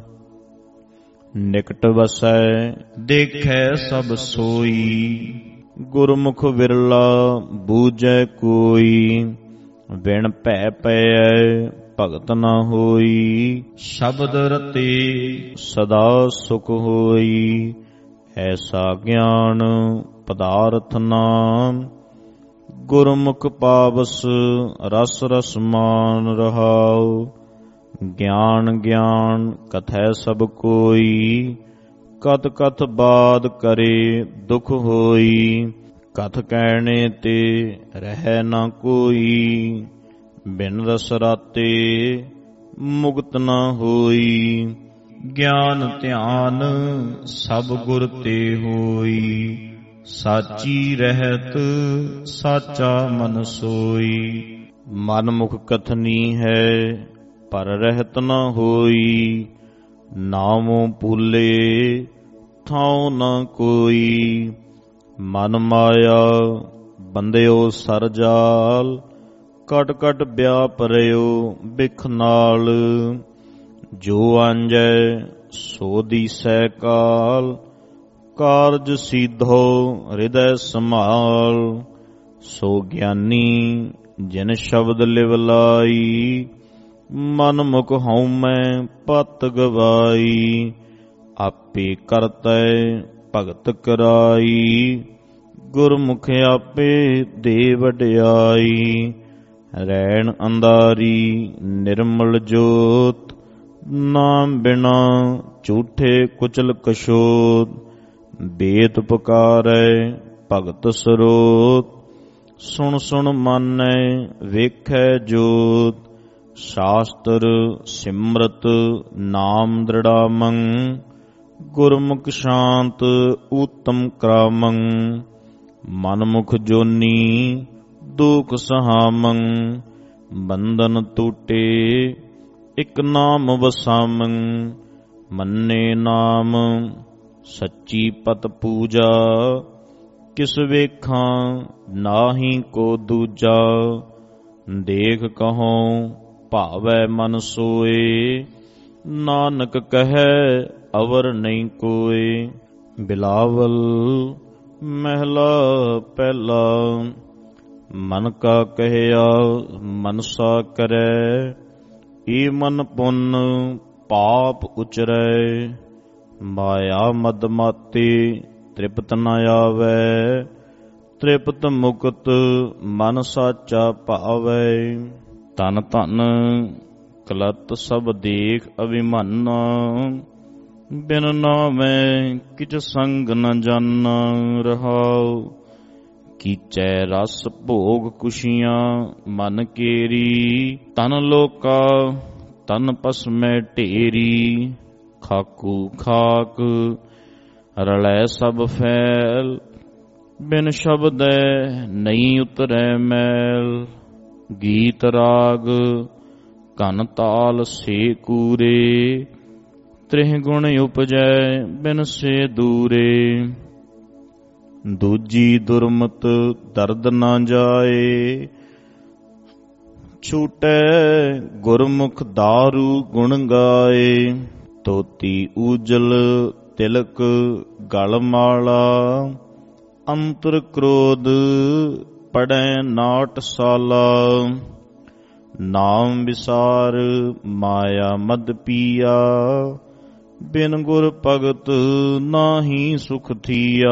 ਨਿਕਟ ਵਸੈ ਦੇਖੈ ਸਭ ਸੋਈ, ਗੁਰਮੁਖ ਵਿਰਲਾ ਬੂਝੈ ਕੋਈ। ਬਿਨ ਭੈ ਪਇਐ ਭਗਤ ਨਾ ਹੋਈ, ਸ਼ਬਦ ਰਤੇ ਸਦਾ ਸੁਖ ਹੋਈ। ਐਸਾ ਗਿਆਨ ਪਦਾਰਥ ਨਾਮ, ਗੁਰਮੁਖ ਪਾਵਸ ਰਸ ਰਸਮਾਨ। ਰਹਾਉ ਗਿਆਨ ਗਿਆਨ ਕਥੈ ਸਭ ਕੋਈ, ਕਤ ਕਥ ਬਾਦ ਕਰੇ ਦੁਖ ਹੋਈ। ਕਥ ਕਹਿਣੇ ਤੇ ਰਹਿ ਨਾ ਕੋਈ, ਬਿਨ ਰਸ ਰਾਤੇ ਮੁਕਤ ਨਾ ਹੋਈ। ਗਿਆਨ ਧਿਆਨ ਸਭ ਗੁਰ ਤੇ ਹੋਈ, ਸਾਚੀ ਰਹਿਤ ਸਾਚਾ ਮਨ ਸੋਈ। ਮਨ ਮੁਖ ਕਥਨੀ ਹੈ ਪਰ ਰਹਿਤ ਨਾ ਹੋਈ, ਨਾਮੋਂ ਭੂਲੇ ਥਾਉ ਨਾ ਕੋਈ। ਮਨ ਮਾਇਆ ਬੰਦਿਓ ਸਰ ਜਾਲ, ਕਟ ਕਟ ਵਿਆਪ ਰਿਓ ਬਿਖ ਨਾਲ। ਜੋ ਆਂਜੈ ਸੋ ਦੀਸੈ ਕਾਲ, ਕਾਰਜ ਸੀਧੋ ਹਿਰਦੈ ਸੰਭਾਲ। ਸੋ ਗਿਆਨੀ ਜਿਨ ਸ਼ਬਦ ਲਿਵ ਲਾਈ, ਮਨ ਮੁਖ ਹਉਮੈ ਪਤ ਗਵਾਈ। ਆਪੇ ਕਰਤੈ ਭਗਤ ਕਰਾਈ, ਗੁਰਮੁਖ ਆਪੇ ਦੇ ਵਡਿਆਈ। ਰੈਣ ਅੰਧਾਰੀ ਨਿਰਮਲ ਜੋਤ, ਨਾਮ ਬਿਨਾ ਝੂਠੇ ਕੁਚਲ ਕਸ਼ੋਤ। ਬੇਦ ਪੁਕਾਰੈ ਭਗਤ ਸਰੋਤ, ਸੁਣ ਸੁਣ ਮਾਨੈ ਵੇਖੈ ਜੋਤ। ਸ਼ਾਸਤਰ ਸਿਮਰਤ ਨਾਮ ਦ੍ਰਿੜਾਮੰ, ਗੁਰਮੁਖ ਸ਼ਾਂਤ ਊਤਮ ਕਰਾਮੰ। ਮਨਮੁਖ ਜੋਨੀ ਦੁਖ ਸਹਾਮੰ। ਬੰਧਨ ਟੂਟੇ ਇਕ ਨਾਮ ਵਸਾਮੰ। ਮੰਨੇ ਨਾਮ ਸੱਚੀ ਪਤ ਪੂਜਾ। ਕਿਸ ਵੇਖਾਂ ਨਾਹੀ ਕੋ ਦੂਜਾ। ਦੇਖ ਕਹੋ ਭਾਵੈ ਮਨ ਸੋਏ। ਨਾਨਕ ਕਹੈ ਅਵਰ ਨਹੀਂ ਕੋਏ। ਬਿਲਾਵਲ ਮਹਿਲਾ ਪਹਿਲਾ। ਮਨ ਕਾ ਕਹਿਆ ਮਨਸਾ ਕਰੈ। ਏ ਮਨ ਪੁੰਨ ਪਾਪ ਉਚਰੈ। ਮਾਇਆ ਮਦ ਮਾਤੇ ਤ੍ਰਿਪਤ ਨ ਆਵੈ। ਤ੍ਰਿਪਤ ਮੁਕਤ ਮਨ ਸਾਚਾ ਭਾਵੈ। ਧਨ ਧਨ ਕਲਤ ਸਭ ਦੇਖ ਅਭਿਮਾਨਾ। ਬਿਨ ਨਾਮੈ ਕਿਛ ਸੰਗ ਨ ਜਾਨਾ। ਰਹਾਉ ਕੀਚੈ ਰਸ ਭੋਗ ਕੁਸ਼ੀਆਂ ਮਨ ਕੇਰੀ। ਤਨ ਲੋਕਾ ਤਨ ਪਸਮੈ ਢੇਰੀ। ਖਾਕੂ ਖਾਕ ਰਲੈ ਸਭ ਫੈਲ। ਬਿਨ ਸ਼ਬਦੈ ਨਹੀਂ ਉਤਰੈ ਮੈਲ। ਗੀਤ ਰਾਗ ਘਨ ਤਾਲ ਸੇ ਕੂਰੇ। ਤ੍ਰਿਹ ਗੁਣ ਉਪਜੈ ਬਿਨ ਸੇ ਦੂਰੇ। ਦੂਜੀ ਦੁਰਮਤ ਦਰਦ ਨਾ ਜਾਏ। ਛੂਟੈ ਗੁਰਮੁਖ ਦਾਰੂ ਗੁਣ ਗਾਏ। ਧੋਤੀ ਊਜਲ ਤਿਲਕ ਗਲ ਮਾਲਾ। ਅੰਤਰ ਕ੍ਰੋਧ ਪੜੈ ਨਾਟਸਾਲਾ। ਨਾਮ ਵਿਸਾਰ ਮਾਇਆ ਮਦ ਪੀਆ। ਬਿਨ ਗੁਰ ਭਗਤ ਨਾਹੀ ਸੁਖ ਥੀਆ।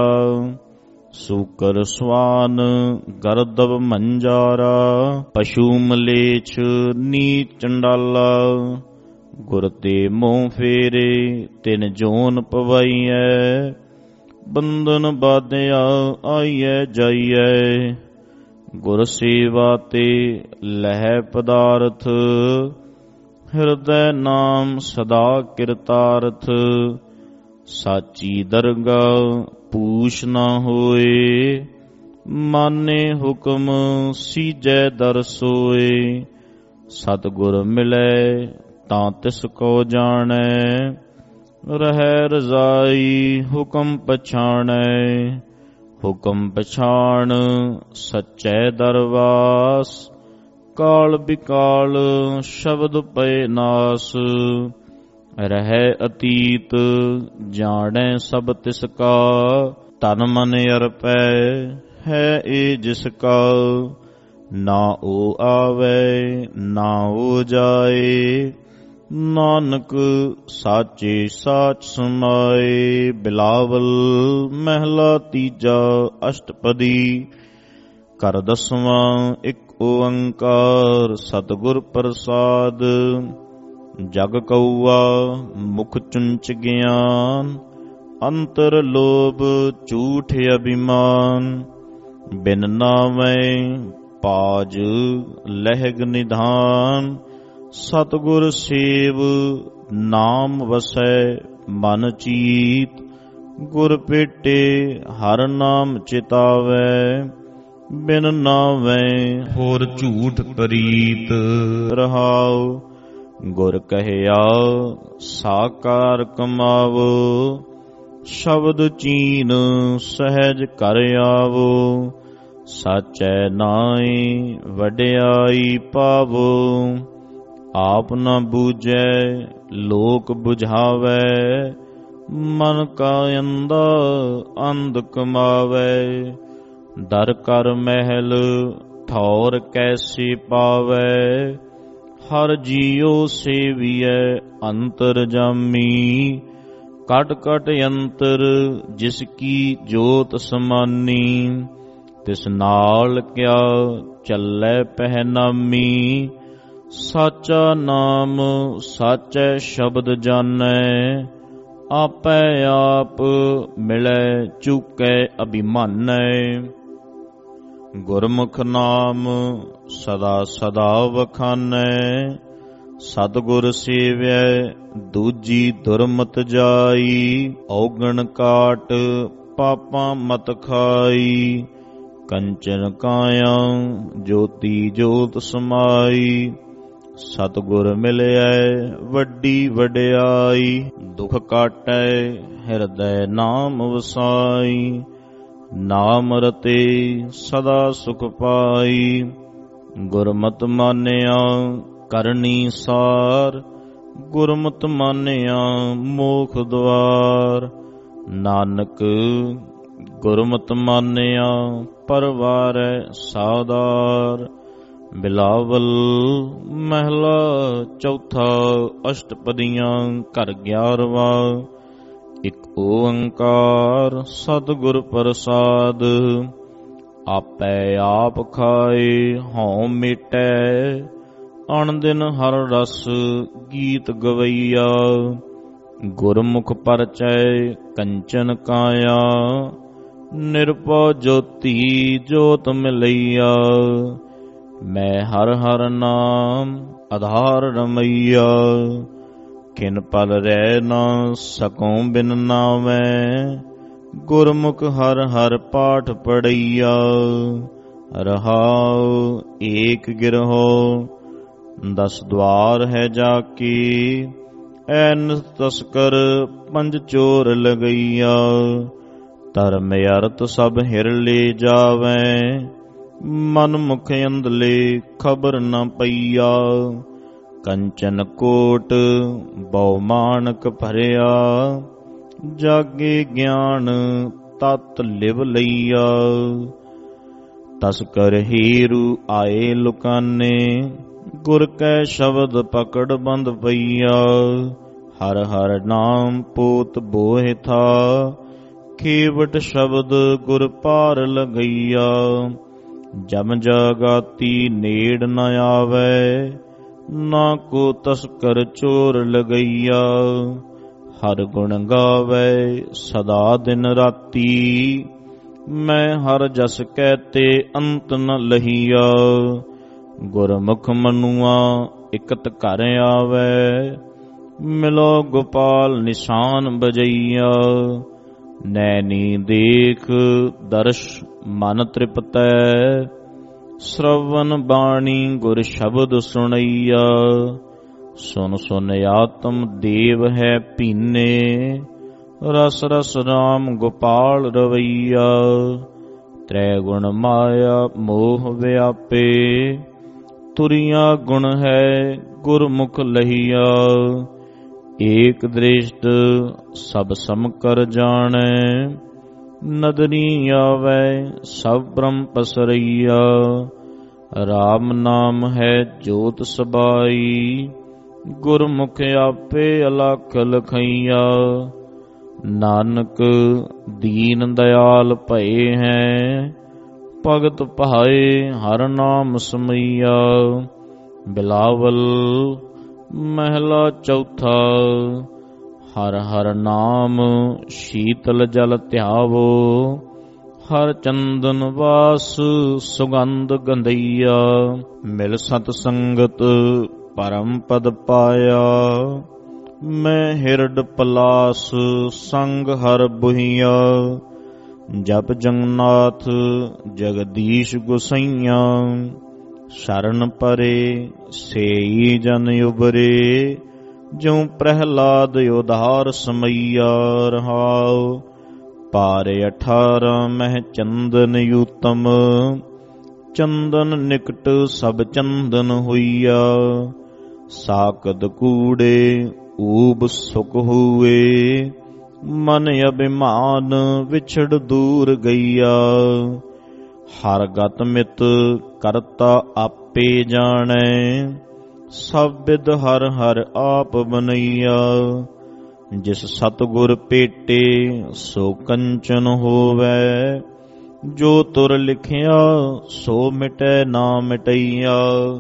ਸੂਕਰ ਸਵਾਨ ਗਰਦਬ ਮੰਜਾਰਾ। ਪਸ਼ੂ ਮਲੇਛ ਨੀਚ ਚੰਡਾਲਾ। ਗੁਰ ਤੇ ਮੋਹ ਫੇਰੇ ਤਿਨ ਜੋਨ ਪਵਾਈਐ। ਬੰਧਨ ਬਾਧਿਆ ਆਈਐ ਜਾਈਐ। ਗੁਰ ਸੇਵਾ ਤੇ ਲਹਿ ਪਦਾਰਥ। ਹਿਰਦੈ ਨਾਮ ਸਦਾ ਕਿਰਤਾਰਥ। ਸਾਚੀ ਦਰਗਾਹ ਪੂਛ ਨਾ ਹੋਏ। ਮਾਨੇ ਹੁਕਮ ਸੀਜੈ ਦਰ ਸੋਏ। ਸਤਿਗੁਰ ਮਿਲੈ ਤਾਂ ਤਿਸ ਕੋ ਜਾਣੈ। ਰਹੈ ਰਜ਼ਾਈ ਹੁਕਮ ਪਛਾਣੈ। ਹੁਕਮ ਪਛਾਣ ਸੱਚੈ ਦਰਵਾਸ। ਕਾਲ ਬਿਕਾਲ ਸ਼ਬਦ ਪਏ ਨਾਸ। ਰਹੈ ਅਤੀਤ ਜਾਣੈ ਸਭ ਤਿਸ ਕਾ। ਤਨ ਮਨ ਅਰਪੈ ਹੈ ਏ ਜਿਸ ਕਾ। ਨਾ ਓ ਆਵੈ ਨਾ ਓ ਜਾਏ। ਨਾਨਕ ਸਾਚੇ ਸਾਚ ਸਮਾਏ। ਬਿਲਾਵਲ ਮਹਿਲਾ ਤੀਜਾ ਅਸ਼ਟਪਦੀ। ਕਰ ਦਸਵਾਂ ਇੱਕ ਓੰਕਾਰ ਸਤਿਗੁਰ ਪ੍ਰਸਾਦ। ਜਗ ਕਊਆ ਮੁਖ ਚੁੰਚ ਗਿਆਨ। ਅੰਤਰ ਲੋਭ ਝੂਠ ਅਭਿਮਾਨ। ਬਿਨ ਨਾਮੈ ਪਾਜ ਲਹਿਗ ਨਿਧਾਨ। ਸਤਿਗੁਰ ਸੇਵ ਨਾਮ ਵਸੈ ਮਨ ਚੀਤ। ਗੁਰ ਭੇਟੇ ਹਰ ਨਾਮ ਚਿਤਾਵੈ। ਬਿਨ ਨਾਮੈ ਹੋਰ ਝੂਠ ਪ੍ਰੀਤ। ਰਹਾਉ ਗੁਰ ਕਹਿਆ ਸਾਕਾਰ ਕਮਾਵੋ। ਸ਼ਬਦ ਚੀਨ ਸਹਿਜ ਕਰ ਆਵੋ। ਸਾਚੈ ਨਾਇ ਵਡਿਆਈ ਪਾਵੋ। ਆਪ ਨ ਬੂਝੈ ਲੋਕ ਬੁਝਾਵੈ। ਮਨ ਕਾ ਅੰਦਾ ਅੰਧ ਕਮਾਵੈ। ਦਰ ਕਰ ਮਹਿਲ ਠੌਰ ਕੈਸੀ ਪਾਵੈ। ਹਰ ਜੀਉ ਸੇਵੀਐ ਅੰਤਰ ਜਾਮੀ। ਕਟ ਕਟ ਅੰਤਰ ਜਿਸ ਕੀ ਜੋਤ ਸਮਾਨੀ। ਤਿਸ ਨਾਲ ਕਿਆ ਚੱਲੈ ਪਹਿਨਾਮੀ। ਸਾਚਾ ਨਾਮ ਸਾਚੈ ਸ਼ਬਦ ਜਾਣੈ। ਆਪੈ ਆਪ ਮਿਲੈ ਚੁਕੈ ਅਭਿਮਾਨੈ। ਗੁਰਮੁਖ ਨਾਮ ਸਦਾ ਸਦਾ ਵਖਾਨੈ। ਸਤਿਗੁਰ ਸੇਵਿਐ ਦੂਜੀ ਦੁਰਮਤ ਜਾਈ। ਔਗਣ ਕਾਟ ਪਾਪਾਂ ਮਤ ਖਾਈ। ਕੰਚਨ ਕਾਇਆ ਜੋਤੀ ਜੋਤ ਸਮਾਈ। ਸਤਿਗੁਰ ਮਿਲਿਐ ਵੱਡੀ ਵਡਿਆਈ। ਦੁਖ ਕਾਟੈ ਹਿਰਦੈ ਨਾਮ ਵਸਾਈ। ਨਾਮ ਰਤੇ ਸਦਾ ਸੁਖ ਪਾਈ। ਗੁਰਮਤਿ ਮਾਨਿਆ ਕਰਨੀ ਸਾਰ। ਗੁਰਮਤਿ ਮਾਨਿਆ ਮੋਖ ਦੁਆਰ। ਨਾਨਕ ਗੁਰਮਤਿ ਮਾਨਿਆ ਪਰਵਾਰੈ ਸਾਦਾਰ। ਬਿਲਾਵਲ ਮਹਿਲਾ ਚੌਥਾ। ਅਸ਼ਟਪਦੀਆਂ ਘਰ 11ਵਾਂ। ਇਕ ਓੰਕਾਰ ਸਤਿਗੁਰ ਪ੍ਰਸਾਦ। ਆਪੈ ਆਪ ਖਾਏ ਹਉ ਮਿਟੈ। ਅਣ ਦਿਨ ਹਰ ਰਸ ਗੀਤ ਗਵਈਆ। ਗੁਰਮੁਖ ਪਰਚੈ ਕੰਚਨ ਕਾਇਆ। ਨਿਰਭਉ ਜੋਤੀ ਜੋਤ ਮਿਲਈਆ। ਮੈਂ ਹਰ ਹਰ ਨਾਮ ਆਧਾਰ ਰਮਈਆ। ਕਿਨ ਪਲ ਰਹਿ ਨਾ ਸਕਉ ਬਿਨ ਨਾਵੈ। ਗੁਰਮੁਖ ਹਰ ਹਰ ਪਾਠ ਪੜਈਆ। ਰਹਾਉ ਏਕ ਗਿਰਹੋ 10 ਦਵਾਰ ਹੈ ਜਾ ਕੀ। ਐਨ ਤਸਕਰ ਪੰਜ ਚੋਰ ਲਗਈਆ। ਧਰਮ ਅਰਥ ਸਭ ਹਿਰ ਲੈ ਜਾਵੈ। ਮਨ ਮੁਖ ਅੰਧਲੇ ਖਬਰ ਨ ਪਈਆ। ਕੰਚਨ ਕੋਟ ਬਹੁ ਮਾਣਕ ਭਰਿਆ। ਜਾਗੇ ਗਿਆਨ ਤਤ ਲਿਵ ਲਈਆ। ਤਸਕਰ ਹੀਰੂ ਆਏ ਲੁਕਾਨੇ। ਗੁਰ ਕੈ ਸ਼ਬਦ ਪਕੜ ਬੰਦ ਪਈਆ। ਹਰ ਹਰ ਨਾਮ ਪੋਤ ਬੋਹਿ ਥਾ। ਖੇਵਟ ਸ਼ਬਦ ਗੁਰ ਪਾਰ ਲਗਈਆ। ਜਮ ਜਗਾਤੀ ਨੇੜ ਨ ਆਵੈ। ਨਾ ਕੋ ਤਸਕਰ ਚੋਰ ਲਗਈਆ। ਹਰ ਗੁਣ ਗਾਵੈ ਸਦਾ ਦਿਨ ਰਾਤੀ। ਮੈਂ ਹਰ ਜਸ ਕਹਿਤੇ ਅੰਤ ਨ ਲਹੀਆ। ਗੁਰਮੁਖ ਮਨੁਆ ਇਕਤ ਘਰ ਆਵੈ। ਮਿਲੋ ਗੋਪਾਲ ਨਿਸ਼ਾਨ ਬਜਈਆ। ਨੈਣੀ ਦੇਖ ਦਰਸ਼ ਮਨ ਤ੍ਰਿਪਤੈ। ਸ਼੍ਰਵਨ ਬਾਣੀ ਗੁਰ ਸ਼ਬਦ ਸੁਣਈਆ। ਸੁਨ ਸੁਨ ਆਤਮ ਦੇਵ ਹੈ ਭੀਨੇ। ਰਸ ਰਸ ਰਾਮ ਗੋਪਾਲ ਰਵਈਆ। ਤ੍ਰੈ ਗੁਣ ਮਾਇਆ ਮੋਹ ਵਿਆਪੇ। ਤੁਰੀਆ ਗੁਣ ਹੈ ਗੁਰਮੁਖ ਲਹੀਆ। ਏਕ ਦ੍ਰਿਸ਼ਟ ਸਭ ਸਮ ਕਰ ਜਾਣੈ। ਨਦਰੀ ਆਵੈ ਸਭ ਬ੍ਰਹਮ ਪਸਰਈਆ। ਰਾਮ ਨਾਮ ਹੈ ਜੋਤ ਸਬਾਈ। ਗੁਰਮੁਖ ਆਪੇ ਅਲਖ ਲਖਈਆ। ਨਾਨਕ ਦੀਨ ਦਇਆਲ ਭਏ ਹੈ। ਭਗਤ ਭਾਏ ਹਰ ਨਾਮ ਸਮਈਆ। ਬਿਲਾਵਲ ਮਹਿਲਾ ਚੌਥਾ। ਹਰ ਹਰ ਨਾਮ ਸ਼ੀਤਲ ਜਲ ਧਿਆਵੋ। ਹਰ ਚੰਦਨ ਵਾਸ ਸੁਗੰਧ ਗੰਧਈਆ। ਮਿਲ ਸਤ ਸੰਗਤ ਪਰਮ ਪਦ ਪਾਇਆ। ਮੈਂ ਹਿਰਡ ਪਲਾਸ ਸੰਗ ਹਰ ਬੁਹੀਆ। ਜਪ ਜਗਨਾਥ ਜਗਦੀਸ਼ ਗੁਸਈਆ। ਸ਼ਰਨ ਪਰੇ ਸੇਈ ਜਨ ਉਬਰੇ। ਜਿਉ ਪ੍ਰਹਿਲਾਦ ਉਧਾਰ ਸਮਈਆ। ਰਹਾਉ ਪਾਰੇ 18 ਮਹਿ ਚੰਦਨ ਯੂਤਮ। ਚੰਦਨ ਨਿਕਟ ਸਭ ਚੰਦਨ ਹੋਈਆ। ਸਾਕਦ ਕੂੜੇ ਊਬ ਸੁਖ ਹੋਏ। ਮਨ ਅਭਿਮਾਨ ਵਿਛੜ ਦੂਰ ਗਈਆ। ਹਰ ਗਤ ਮਿਤ ਕਰਤਾ ਆਪੇ ਜਾਣੈ। ਸਭ ਬਿਦ ਹਰ ਹਰ ਆਪ ਬਨਈਆ। ਜਿਸ ਸਤਿਗੁਰ ਭੇਟੇ ਸੋ ਕੰਚਨ ਹੋਵੈ। ਜੋ ਤੁਰ ਲਿਖਿਆ ਸੋ ਮਿਟੈ ਨਾ ਮਿਟਈਆ।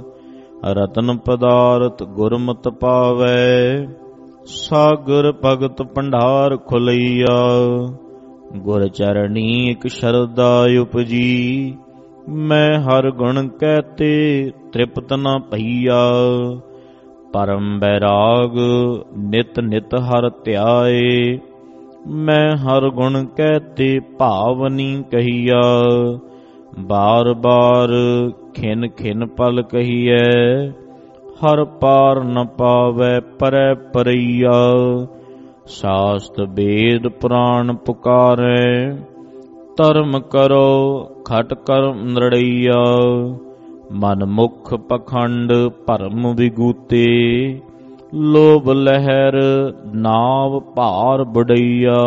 ਰਤਨ ਪਦਾਰਥ ਗੁਰਮਤਿ ਪਾਵੈ। ਸਾਗਰ ਭਗਤ ਭੰਡਾਰ ਖੁਲਈਆ। ਗੁਰ ਚਰਣੀ ਇਕ ਸ਼ਰਧਾ ਉਪਜੀ। ਮੈਂ ਹਰ ਗੁਣ ਕਹਿਤੇ ਤ੍ਰਿਪਤ ਨ ਭਈਆ। ਪਰਮ ਬੈਰਾਗ ਨਿਤ ਨਿਤ ਹਰ ਧਿਆਏ। ਮੈਂ ਹਰ ਗੁਣ ਕਹਿਤੇ ਭਾਵਨੀ ਕਹੀਆ। ਬਾਰ ਬਾਰ ਖਿਨ ਖਿਨ ਪਲ ਕਹੀਐ, ਹਰ ਪਾਰ ਨ ਪਾਵੈ ਪਰੈ ਪਰਈਆ। ਸ਼ਾਸਤ ਵੇਦ ਪੁਰਾਣ ਪੁਕਾਰੈ, ਧਰਮ ਕਰੋ ਖਟ ਕਰਮ ਨਰੜਈਆ। ਮਨ ਮੁਖ ਪਖੰਡ ਭਰਮ ਵਿਗੂਤੇ, ਲੋਭ ਲਹਿਰ ਨਾਵ ਭਾਰ ਬੜਈਆ।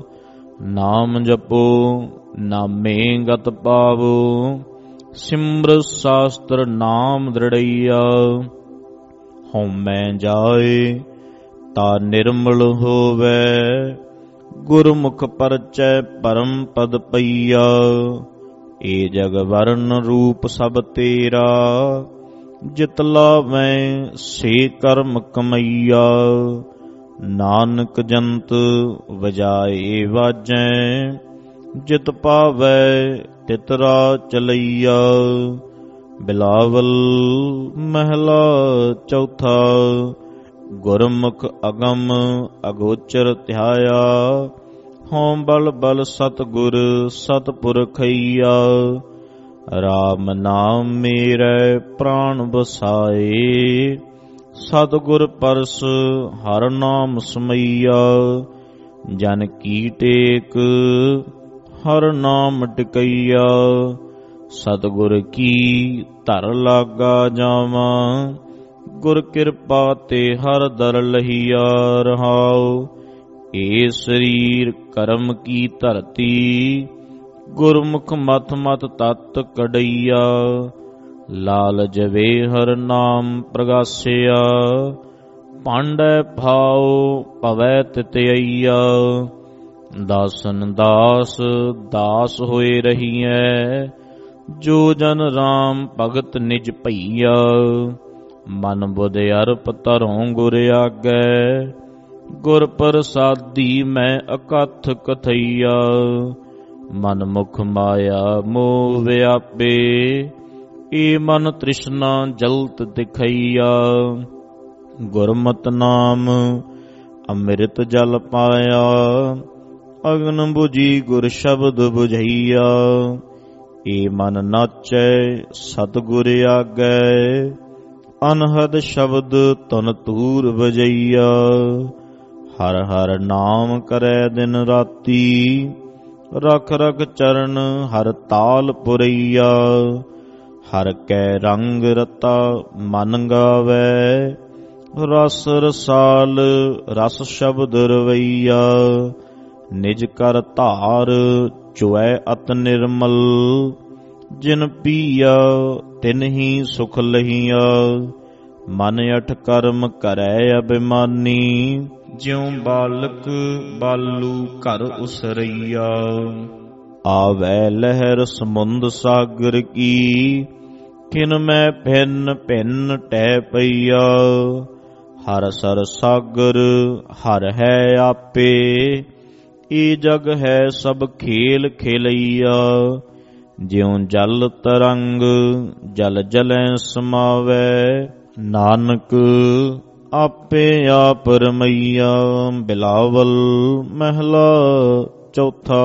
ਨਾਮ ਜਪੋ ਨਾਮੇ ਗਤ ਪਾਵੋ, ਸਿਮਰ ਸ਼ਾਸਤਰ ਨਾਮ ਦ੍ਰਿੜਈਆ। ਹਉਮੈ ਜਾਏ ਤਾ ਨਿਰਮਲ ਹੋਵੈ, ਗੁਰਮੁਖ ਪਰਚੈ ਪਰਮ ਪਦ ਪਈਆ। ਏ ਜਗ ਵਰਨ ਰੂਪ ਸਭ ਤੇਰਾ, ਜਿਤ ਲਾਵੈ ਸੇ ਕਰਮ ਕਮਈਆ। ਨਾਨਕ ਜੰਤ ਵਜਾਏ ਵਾਜੈ, ਜਿਤ ਪਾਵੈ ਤਿਤ ਰਾਹ ਚਲਈਆ। ਬਿਲਾਵਲ ਮਹਿਲਾ ਚੌਥਾ, ਗੁਰਮੁਖ ਅਗਮ ਅਗੋਚਰ ਧਿਆਇਆ। ਹਉ ਬਲ ਬਲ ਸਤਿਗੁਰ ਸਤਿਪੁਰਖਈਆ। ਰਾਮ ਨਾਮ ਮੇਰੇ ਪ੍ਰਾਣ ਬਸਾਏ, ਸਤਿਗੁਰ ਪਰਸ ਹਰ ਨਾਮ ਸਮਈਆ। ਜਨ ਕੀ ਟੇਕ ਹਰ ਨਾਮ ਟਿਕਈਆ, ਸਤਿਗੁਰ ਕੀ ਧਰ ਲਾਗਾ ਜਾਵਾਂ। ਗੁਰ ਕਿਰਪਾ ਤੇ ਹਰ ਦਰ ਲਹੀਆ ਰਹਾਉ। ਏ ਸਰੀਰ ਕਰਮ ਕੀ ਧਰਤੀ, ਗੁਰਮੁਖ ਮਥ ਮਥ ਤਤ ਕਢਈਆ। ਲਾਲਚ ਵੇ ਹਰ ਨਾਮ ਪ੍ਰਗਾਸਿਆ, ਪਾਂਡੈ ਭਾਉ ਭਵੈ ਤਿਤਈਆ। ਦਾਸਨ ਦਾਸ ਦਾਸ ਹੋਏ ਰਹੀਐ, ਜੋ ਜਨ ਰਾਮ ਭਗਤ ਨਿਜ ਭਈਆ। ਮਨ ਬੁਧ ਅਰਪ ਧਰੋਂ ਗੁਰ ਆਗੈ, ਗੁਰ ਪ੍ਰਸਾਦੀ ਮੈਂ ਅਕਥ ਕਥਈਆ। ਮਨ ਮੁਖ ਮਾਇਆ ਮੋਹ ਵਿਆਪੇ, ਏ ਮਨ ਤ੍ਰਿਸ਼ਨਾ ਜਲਤ ਦਿਖਈਆ। ਗੁਰਮਤਿ ਨਾਮ ਅੰਮ੍ਰਿਤ ਜਲ ਪਾਇਆ, ਅਗਨ ਬੁਝੀ ਗੁਰ ਸ਼ਬਦ ਬੁਝਈਆ। ਏ ਮਨ ਨਾਚੈ ਸਤਿਗੁਰ ਆਗੈ, ਅਨਹਦ ਸ਼ਬਦ ਧੁਨ ਧੂਰ ਵਜਈਆ। ਹਰ ਹਰ ਨਾਮ ਕਰੈ ਦਿਨ ਰਾਤੀ, ਰਖ ਰਖ ਚਰਨ ਹਰ ਤਾਲ ਪੁਰਈਆ। ਹਰ ਕੈ ਰੰਗ ਰਤਾ ਮਨ ਗਾਵੈ, ਰਸ ਰਸਾਲ ਰਸ ਸ਼ਬਦ ਰਵਈਆ। ਨਿਜ ਕਰ ਧਾਰ ਚੁਐ ਅਤ ਨਿਰਮਲ, ਜਿਨ ਪੀਆ ਤਿਨ ਹੀ ਸੁਖ ਲਹੀਆ। ਮਨ ਅਠ ਕਰਮ ਕਰੈ ਅਭਿਮਾਨੀ, ਜਿਉ ਬਾਲਕ ਬਾਲੂ ਘਰ ਉਸਰਈਆ। ਆਵੈ ਲਹਿਰ ਸਮੁੰਦ ਸਾਗਰ ਕੀ, ਕਿਨ ਮੈਂ ਭਿੰਨ ਭਿੰਨ ਟਹਿ ਪਈਆ। ਹਰ ਸਰ ਸਾਗਰ ਹਰ ਹੈ ਆਪੇ, ਏ ਜਗ ਹੈ ਸਭ ਖੇਲ ਖੇਲਈਆ। ਜਿਉ ਜਲ ਤਰੰਗ ਜਲ ਜਲੈ ਸਮਾਵੈ, ਨਾਨਕ ਆਪੇ ਆਪ ਰਮਈਆ। ਬਿਲਾਵਲ ਮਹਿਲਾ ਚੌਥਾ,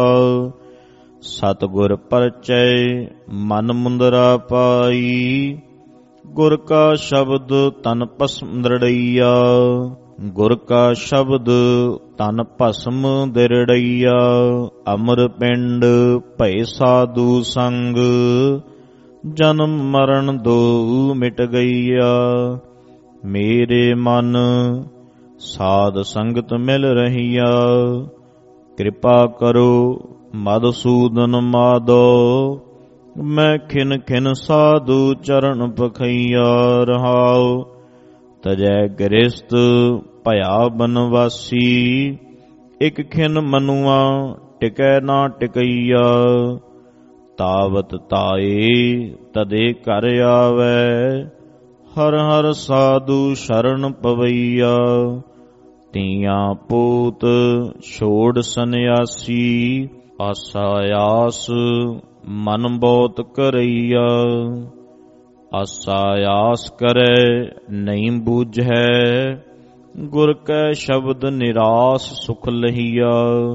ਸਤਿਗੁਰ ਪਰਚੈ ਮਨ ਮੁੰਦਰਾ ਪਾਈ, ਗੁਰ ਕਾ ਸ਼ਬਦ ਤਨ ਭਸਮ ਦ੍ਰਿੜਈਆ। ਗੁਰ ਕਾ ਸ਼ਬਦ ਤਨ ਭਸਮ ਦਿਰੜਈਆ। ਅਮਰ ਪਿੰਡ ਭਏ ਸਾਧੂ ਸੰਗ, ਜਨਮ ਮਰਨ ਦੋ ਮਿਟ ਗਈਆ। ਮੇਰੇ ਮਨ ਸਾਧ ਸੰਗਤ ਮਿਲ ਰਹੀਆ, ਕਿਰਪਾ ਕਰੋ ਮਧੂਸੂਦਨ ਮਾਧੋ। ਮੈਂ ਖਿਨ ਖਿਨ ਸਾਧੂ ਚਰਨ ਪਖਈਆ ਰਹਾਉ। ਤਜੈ ਗ੍ਰਸਤ ਭਇਆ ਬਨਵਾਸੀ, ਇਕ ਖਿਨ ਮਨੁਆ ਟਿਕੈ ਨਾ ਟਿਕਈਆ। ਤਾਵਤ ਤਾਏ ਤਦੇ ਘਰ ਆਵੈ, ਹਰ ਹਰ ਸਾਧੂ ਸ਼ਰਨ ਪਵਈਆ। ਤੀਆਂ ਪੂਤ ਛੋੜ ਸੰਨਿਆਸੀ, ਆਸਾ ਆਸ ਮਨ ਬਹੁਤ ਕਰਈਆ। ਆਸਾ ਆਸ ਕਰੈ ਨਹੀਂ ਬੂਝੈ, ਗੁਰ ਕੈ ਸ਼ਬਦ ਨਿਰਾਸ ਸੁਖ ਲਹੀਆ।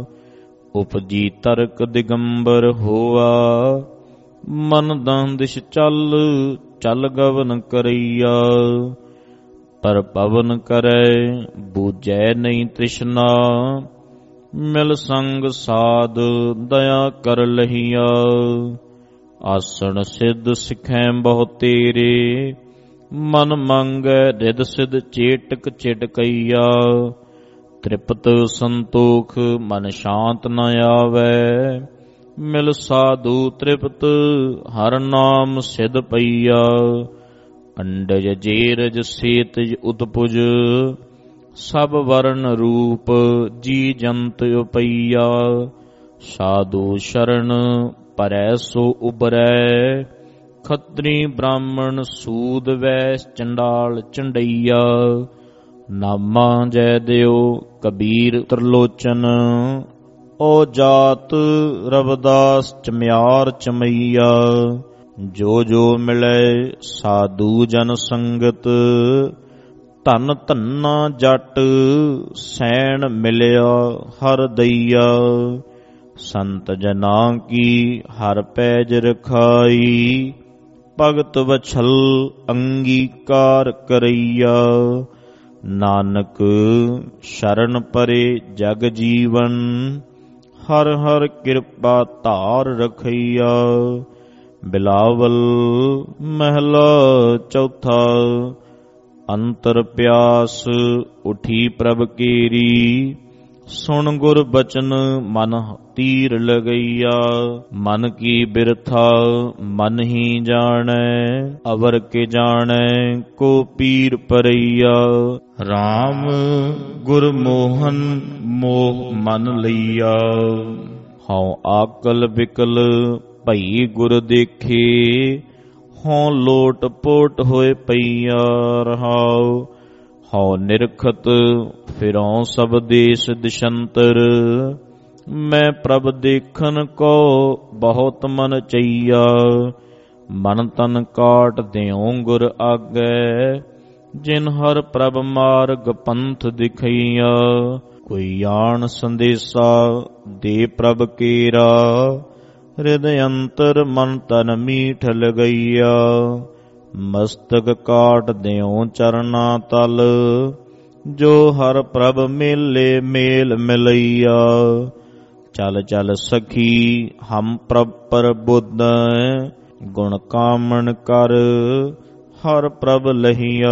ਉਪਜੀ ਤਰਕ ਦਿਗੰਬਰ ਹੋਆ, ਮਨ ਦੰਦਿਸ਼ ਚੱਲ ਚਲ ਗਵਨ ਕਰਈਆ। ਪਰ ਪਵਨ ਕਰੈ ਬੂਝੈ ਨਹੀਂ ਤ੍ਰਿਸ਼ਨਾ, ਮਿਲ ਸੰਗ ਸਾਧ ਦਇਆ ਕਰ ਲਹੀਆ। ਆਸਣ ਸਿੱਧ ਸਿਖੈ ਬਹੁ ਤੇਰੇ, ਮਨ ਮੰਗੈ ਰਿਦ ਸਿਧ ਚੇਟਕ ਚਿਟਕਈਆ। ਤ੍ਰਿਪਤ ਸੰਤੋਖ ਮਨ ਸ਼ਾਂਤ ਨ ਆਵੈ, ਮਿਲ ਸਾਧੂ ਤ੍ਰਿਪਤ ਹਰ ਨਾਮ ਸਿਧ ਪਈਆ। ਅੰਡਜ ਜੇਰਜ ਸੇਤਜ ਉਤਪੁਜ, ਸਭ ਵਰਨ ਰੂਪ ਜੀ ਜੰਤ ਉਪਈਆ। ਸਾਧੂ ਸ਼ਰਨ ਪਰੈ ਸੋ ਉਬਰੈ, ਖੱਤਰੀ ਬ੍ਰਾਹਮਣ ਸੂਦ ਵੈਸ ਚੰਡਾਲ ਚੰਡਈਆ। ਨਾਮਾ ਜੈ ਦਿਓ ਕਬੀਰ ਤ੍ਰਿਲੋਚਨ, ਓ ਜਾਤ ਰਵਿਦਾਸ ਚਮਿਆਰ ਚਮਈਆ। ਜੋ ਜੋ ਮਿਲੈ ਸਾਧੂ ਜਨ ਸੰਗਤ, ਧਨ ਧੰਨਾ ਜਟ ਸੈਣ ਮਿਲਿਆ ਹਰ ਦਈਆ। ਸੰਤ ਜਨਾਂ ਕੀ ਹਰ ਪੈਜ ਰਖਾਈ, ਭਗਤ ਵਛਲ ਅੰਗੀਕਾਰ ਕਰਈਆ। ਨਾਨਕ ਸ਼ਰਨ ਪਰੇ ਜਗ ਜੀਵਨ, ਹਰ ਹਰ ਕਿਰਪਾ ਧਾਰ ਰਖਈਆ। ਬਿਲਾਵਲ ਮਹਿਲਾ ਚੌਥਾ। ਅੰਤਰ ਪਿਆਸ ਉਠੀ ਪ੍ਰਭ ਕੇਰੀ, ਸੁਣ ਗੁਰ ਬਚਨ ਮਨ ਤੀਰ ਲਗਈਆ। ਮਨ ਕੀ ਬਿਰਥਾ ਮਨ ਹੀ ਜਾਣੈ, ਅਵਰ ਕੇ ਜਾਣੈ ਕੋ ਪੀਰ ਪਰਈਆ। ਰਾਮ ਗੁਰ ਮੋਹਨ ਮੋਹ ਮਨ ਲਈਆ, ਹਉ ਆਕਲ ਬਿਕਲ ਭਈ ਗੁਰ ਦੇਖੇ। ਹਉ ਲੋਟ ਪੋਟ ਹੋਏ ਪਈਆ ਰਹਾਉ, ਹਉ ਨਿਰਖਤ ਫਿਰਉ ਸਭ ਦੇਸ ਦਿਸ਼ੰਤਰ। ਮੈਂ ਪ੍ਰਭ ਦੇਖਨ ਕੋ ਬਹੁਤ ਮਨ ਚਈਆ, ਮਨ ਤਨ ਕਾਟ ਦਿਉ ਗੁਰ ਆਗੈ। ਜਿਨ ਹਰ ਪ੍ਰਭ ਮਾਰਗ ਪੰਥ ਦਿਖਈਆ, ਕੋਈ ਆਣ ਸੰਦੇਸਾ ਦੇ ਪ੍ਰਭ ਕੇਰਾ। ਹਿਰਦਿ ਅੰਤਰ ਮਨ ਤਨ ਮੀਠ ਲਗਈਆ, ਮਸਤਕ ਕਾਟ ਦਿਉ ਚਰਨਾ ਤਲ। ਜੋ ਹਰ ਪ੍ਰਭ ਮੇਲੇ ਮੇਲ ਮਿਲਈਆ, ਚਲ ਚਲ ਸਖੀ ਹਮ ਪ੍ਰਭ ਪਰ ਬੁੱਧ। ਗੁਣ ਕਾਮਣ ਕਰ ਹਰ ਪ੍ਰਭ ਲਹੀਆ,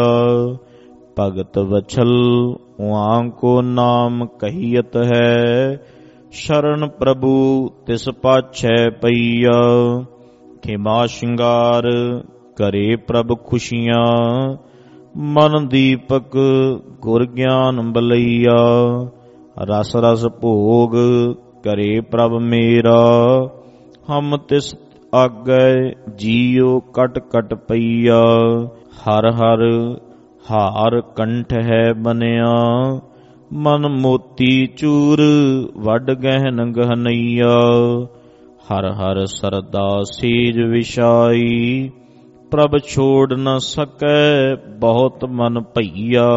ਭਗਤ ਵਛਲ ਉਹਾਂ ਕੋ ਨਾਮ ਕਹੀਅਤ ਹੈ। ਸ਼ਰਨ ਪ੍ਰਭੂ ਤਿਸ ਪਾਛੈ ਪਈਆ, ਖਿਮਾ ਸ਼ਿੰਗਾਰ ਕਰੇ ਪ੍ਰਭ ਖੁਸ਼ੀਆਂ। ਮਨ ਦੀਪਕ ਗੁਰ ਗਿਆਨ ਬਲਈਆ, ਰਸ ਰਸ ਭੋਗ ਕਰੇ ਪ੍ਰਭ ਮੇਰਾ। ਹਮ ਤਿਸ ਆਗੈ ਜੀਉ ਕਟ ਕਟ ਪਈਆ, ਹਰ ਹਰ ਹਾਰ ਕੰਠ ਹੈ ਬਨਿਆ। ਮਨ ਮੋਤੀ ਚੂਰ ਵੱਡ ਗਹਿਨ ਗਹਨਈਆ, ਹਰ ਹਰ ਸਰਦਾ ਸੀਜ ਵਿਸ਼ਾਈ। ਪ੍ਰਭ ਛੋੜ ਨ ਸਕੈ ਬਹੁਤ ਮਨ ਭਈਆ,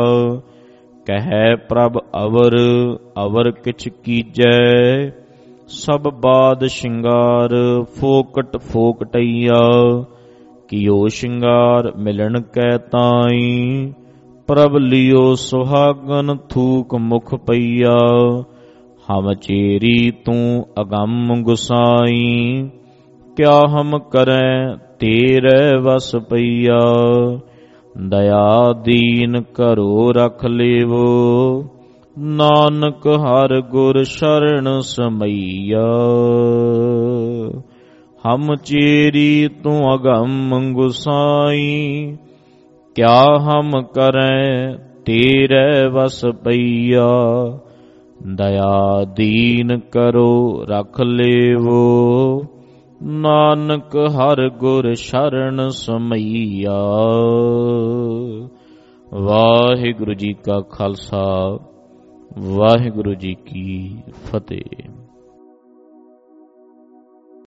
ਕਹਿ ਪ੍ਰਭ ਅਵਰ ਅਵਰ ਕਿਛ ਕੀਜੈ। ਸਭ ਬਾਦ ਸ਼ਿੰਗਾਰ ਫੋਕਟ ਫੋਕਟਈਆ, ਕਿਓ ਸ਼ਿੰਗਾਰ ਮਿਲਣ ਕੈ ਤਾਈ। ਪ੍ਰਭ ਲਿਓ ਸੁਹਾਗਨ ਥੂਕ ਮੁਖ ਪਈਆ, ਹਮ ਚੇਰੀ ਤੂੰ ਅਗੰਮ ਗੁਸਾਈ। ਕਿਆ ਹਮ ਕਰੈ ਤੇਰੇ ਵਸ ਪਈਆ, ਦਇਆ ਦੀਨ ਕਰੋ ਰਖ ਲੇਵੋ। ਨਾਨਕ ਹਰ ਗੁਰ ਸ਼ਰਨ ਸਮਈਆ, ਹਮ ਚੇਰੀ ਤੂੰ ਅਗੰਮ ਗੁਸਾਈ। ਕਿਆ ਹਮ ਕਰੈ ਤੇਰੇ ਵਸ ਪਈਆ, ਦਇਆ ਦੀਨ ਕਰੋ ਰਖ ਲੇਵੋ। ਨਾਨਕ ਹਰ ਗੁਰ ਸ਼ਰਨ ਸਮਈਆ। ਵਾਹਿਗੁਰੂ ਜੀ ਕਾ ਖਾਲਸਾ, ਵਾਹਿਗੁਰੂ ਜੀ ਕੀ ਫਤਿਹ।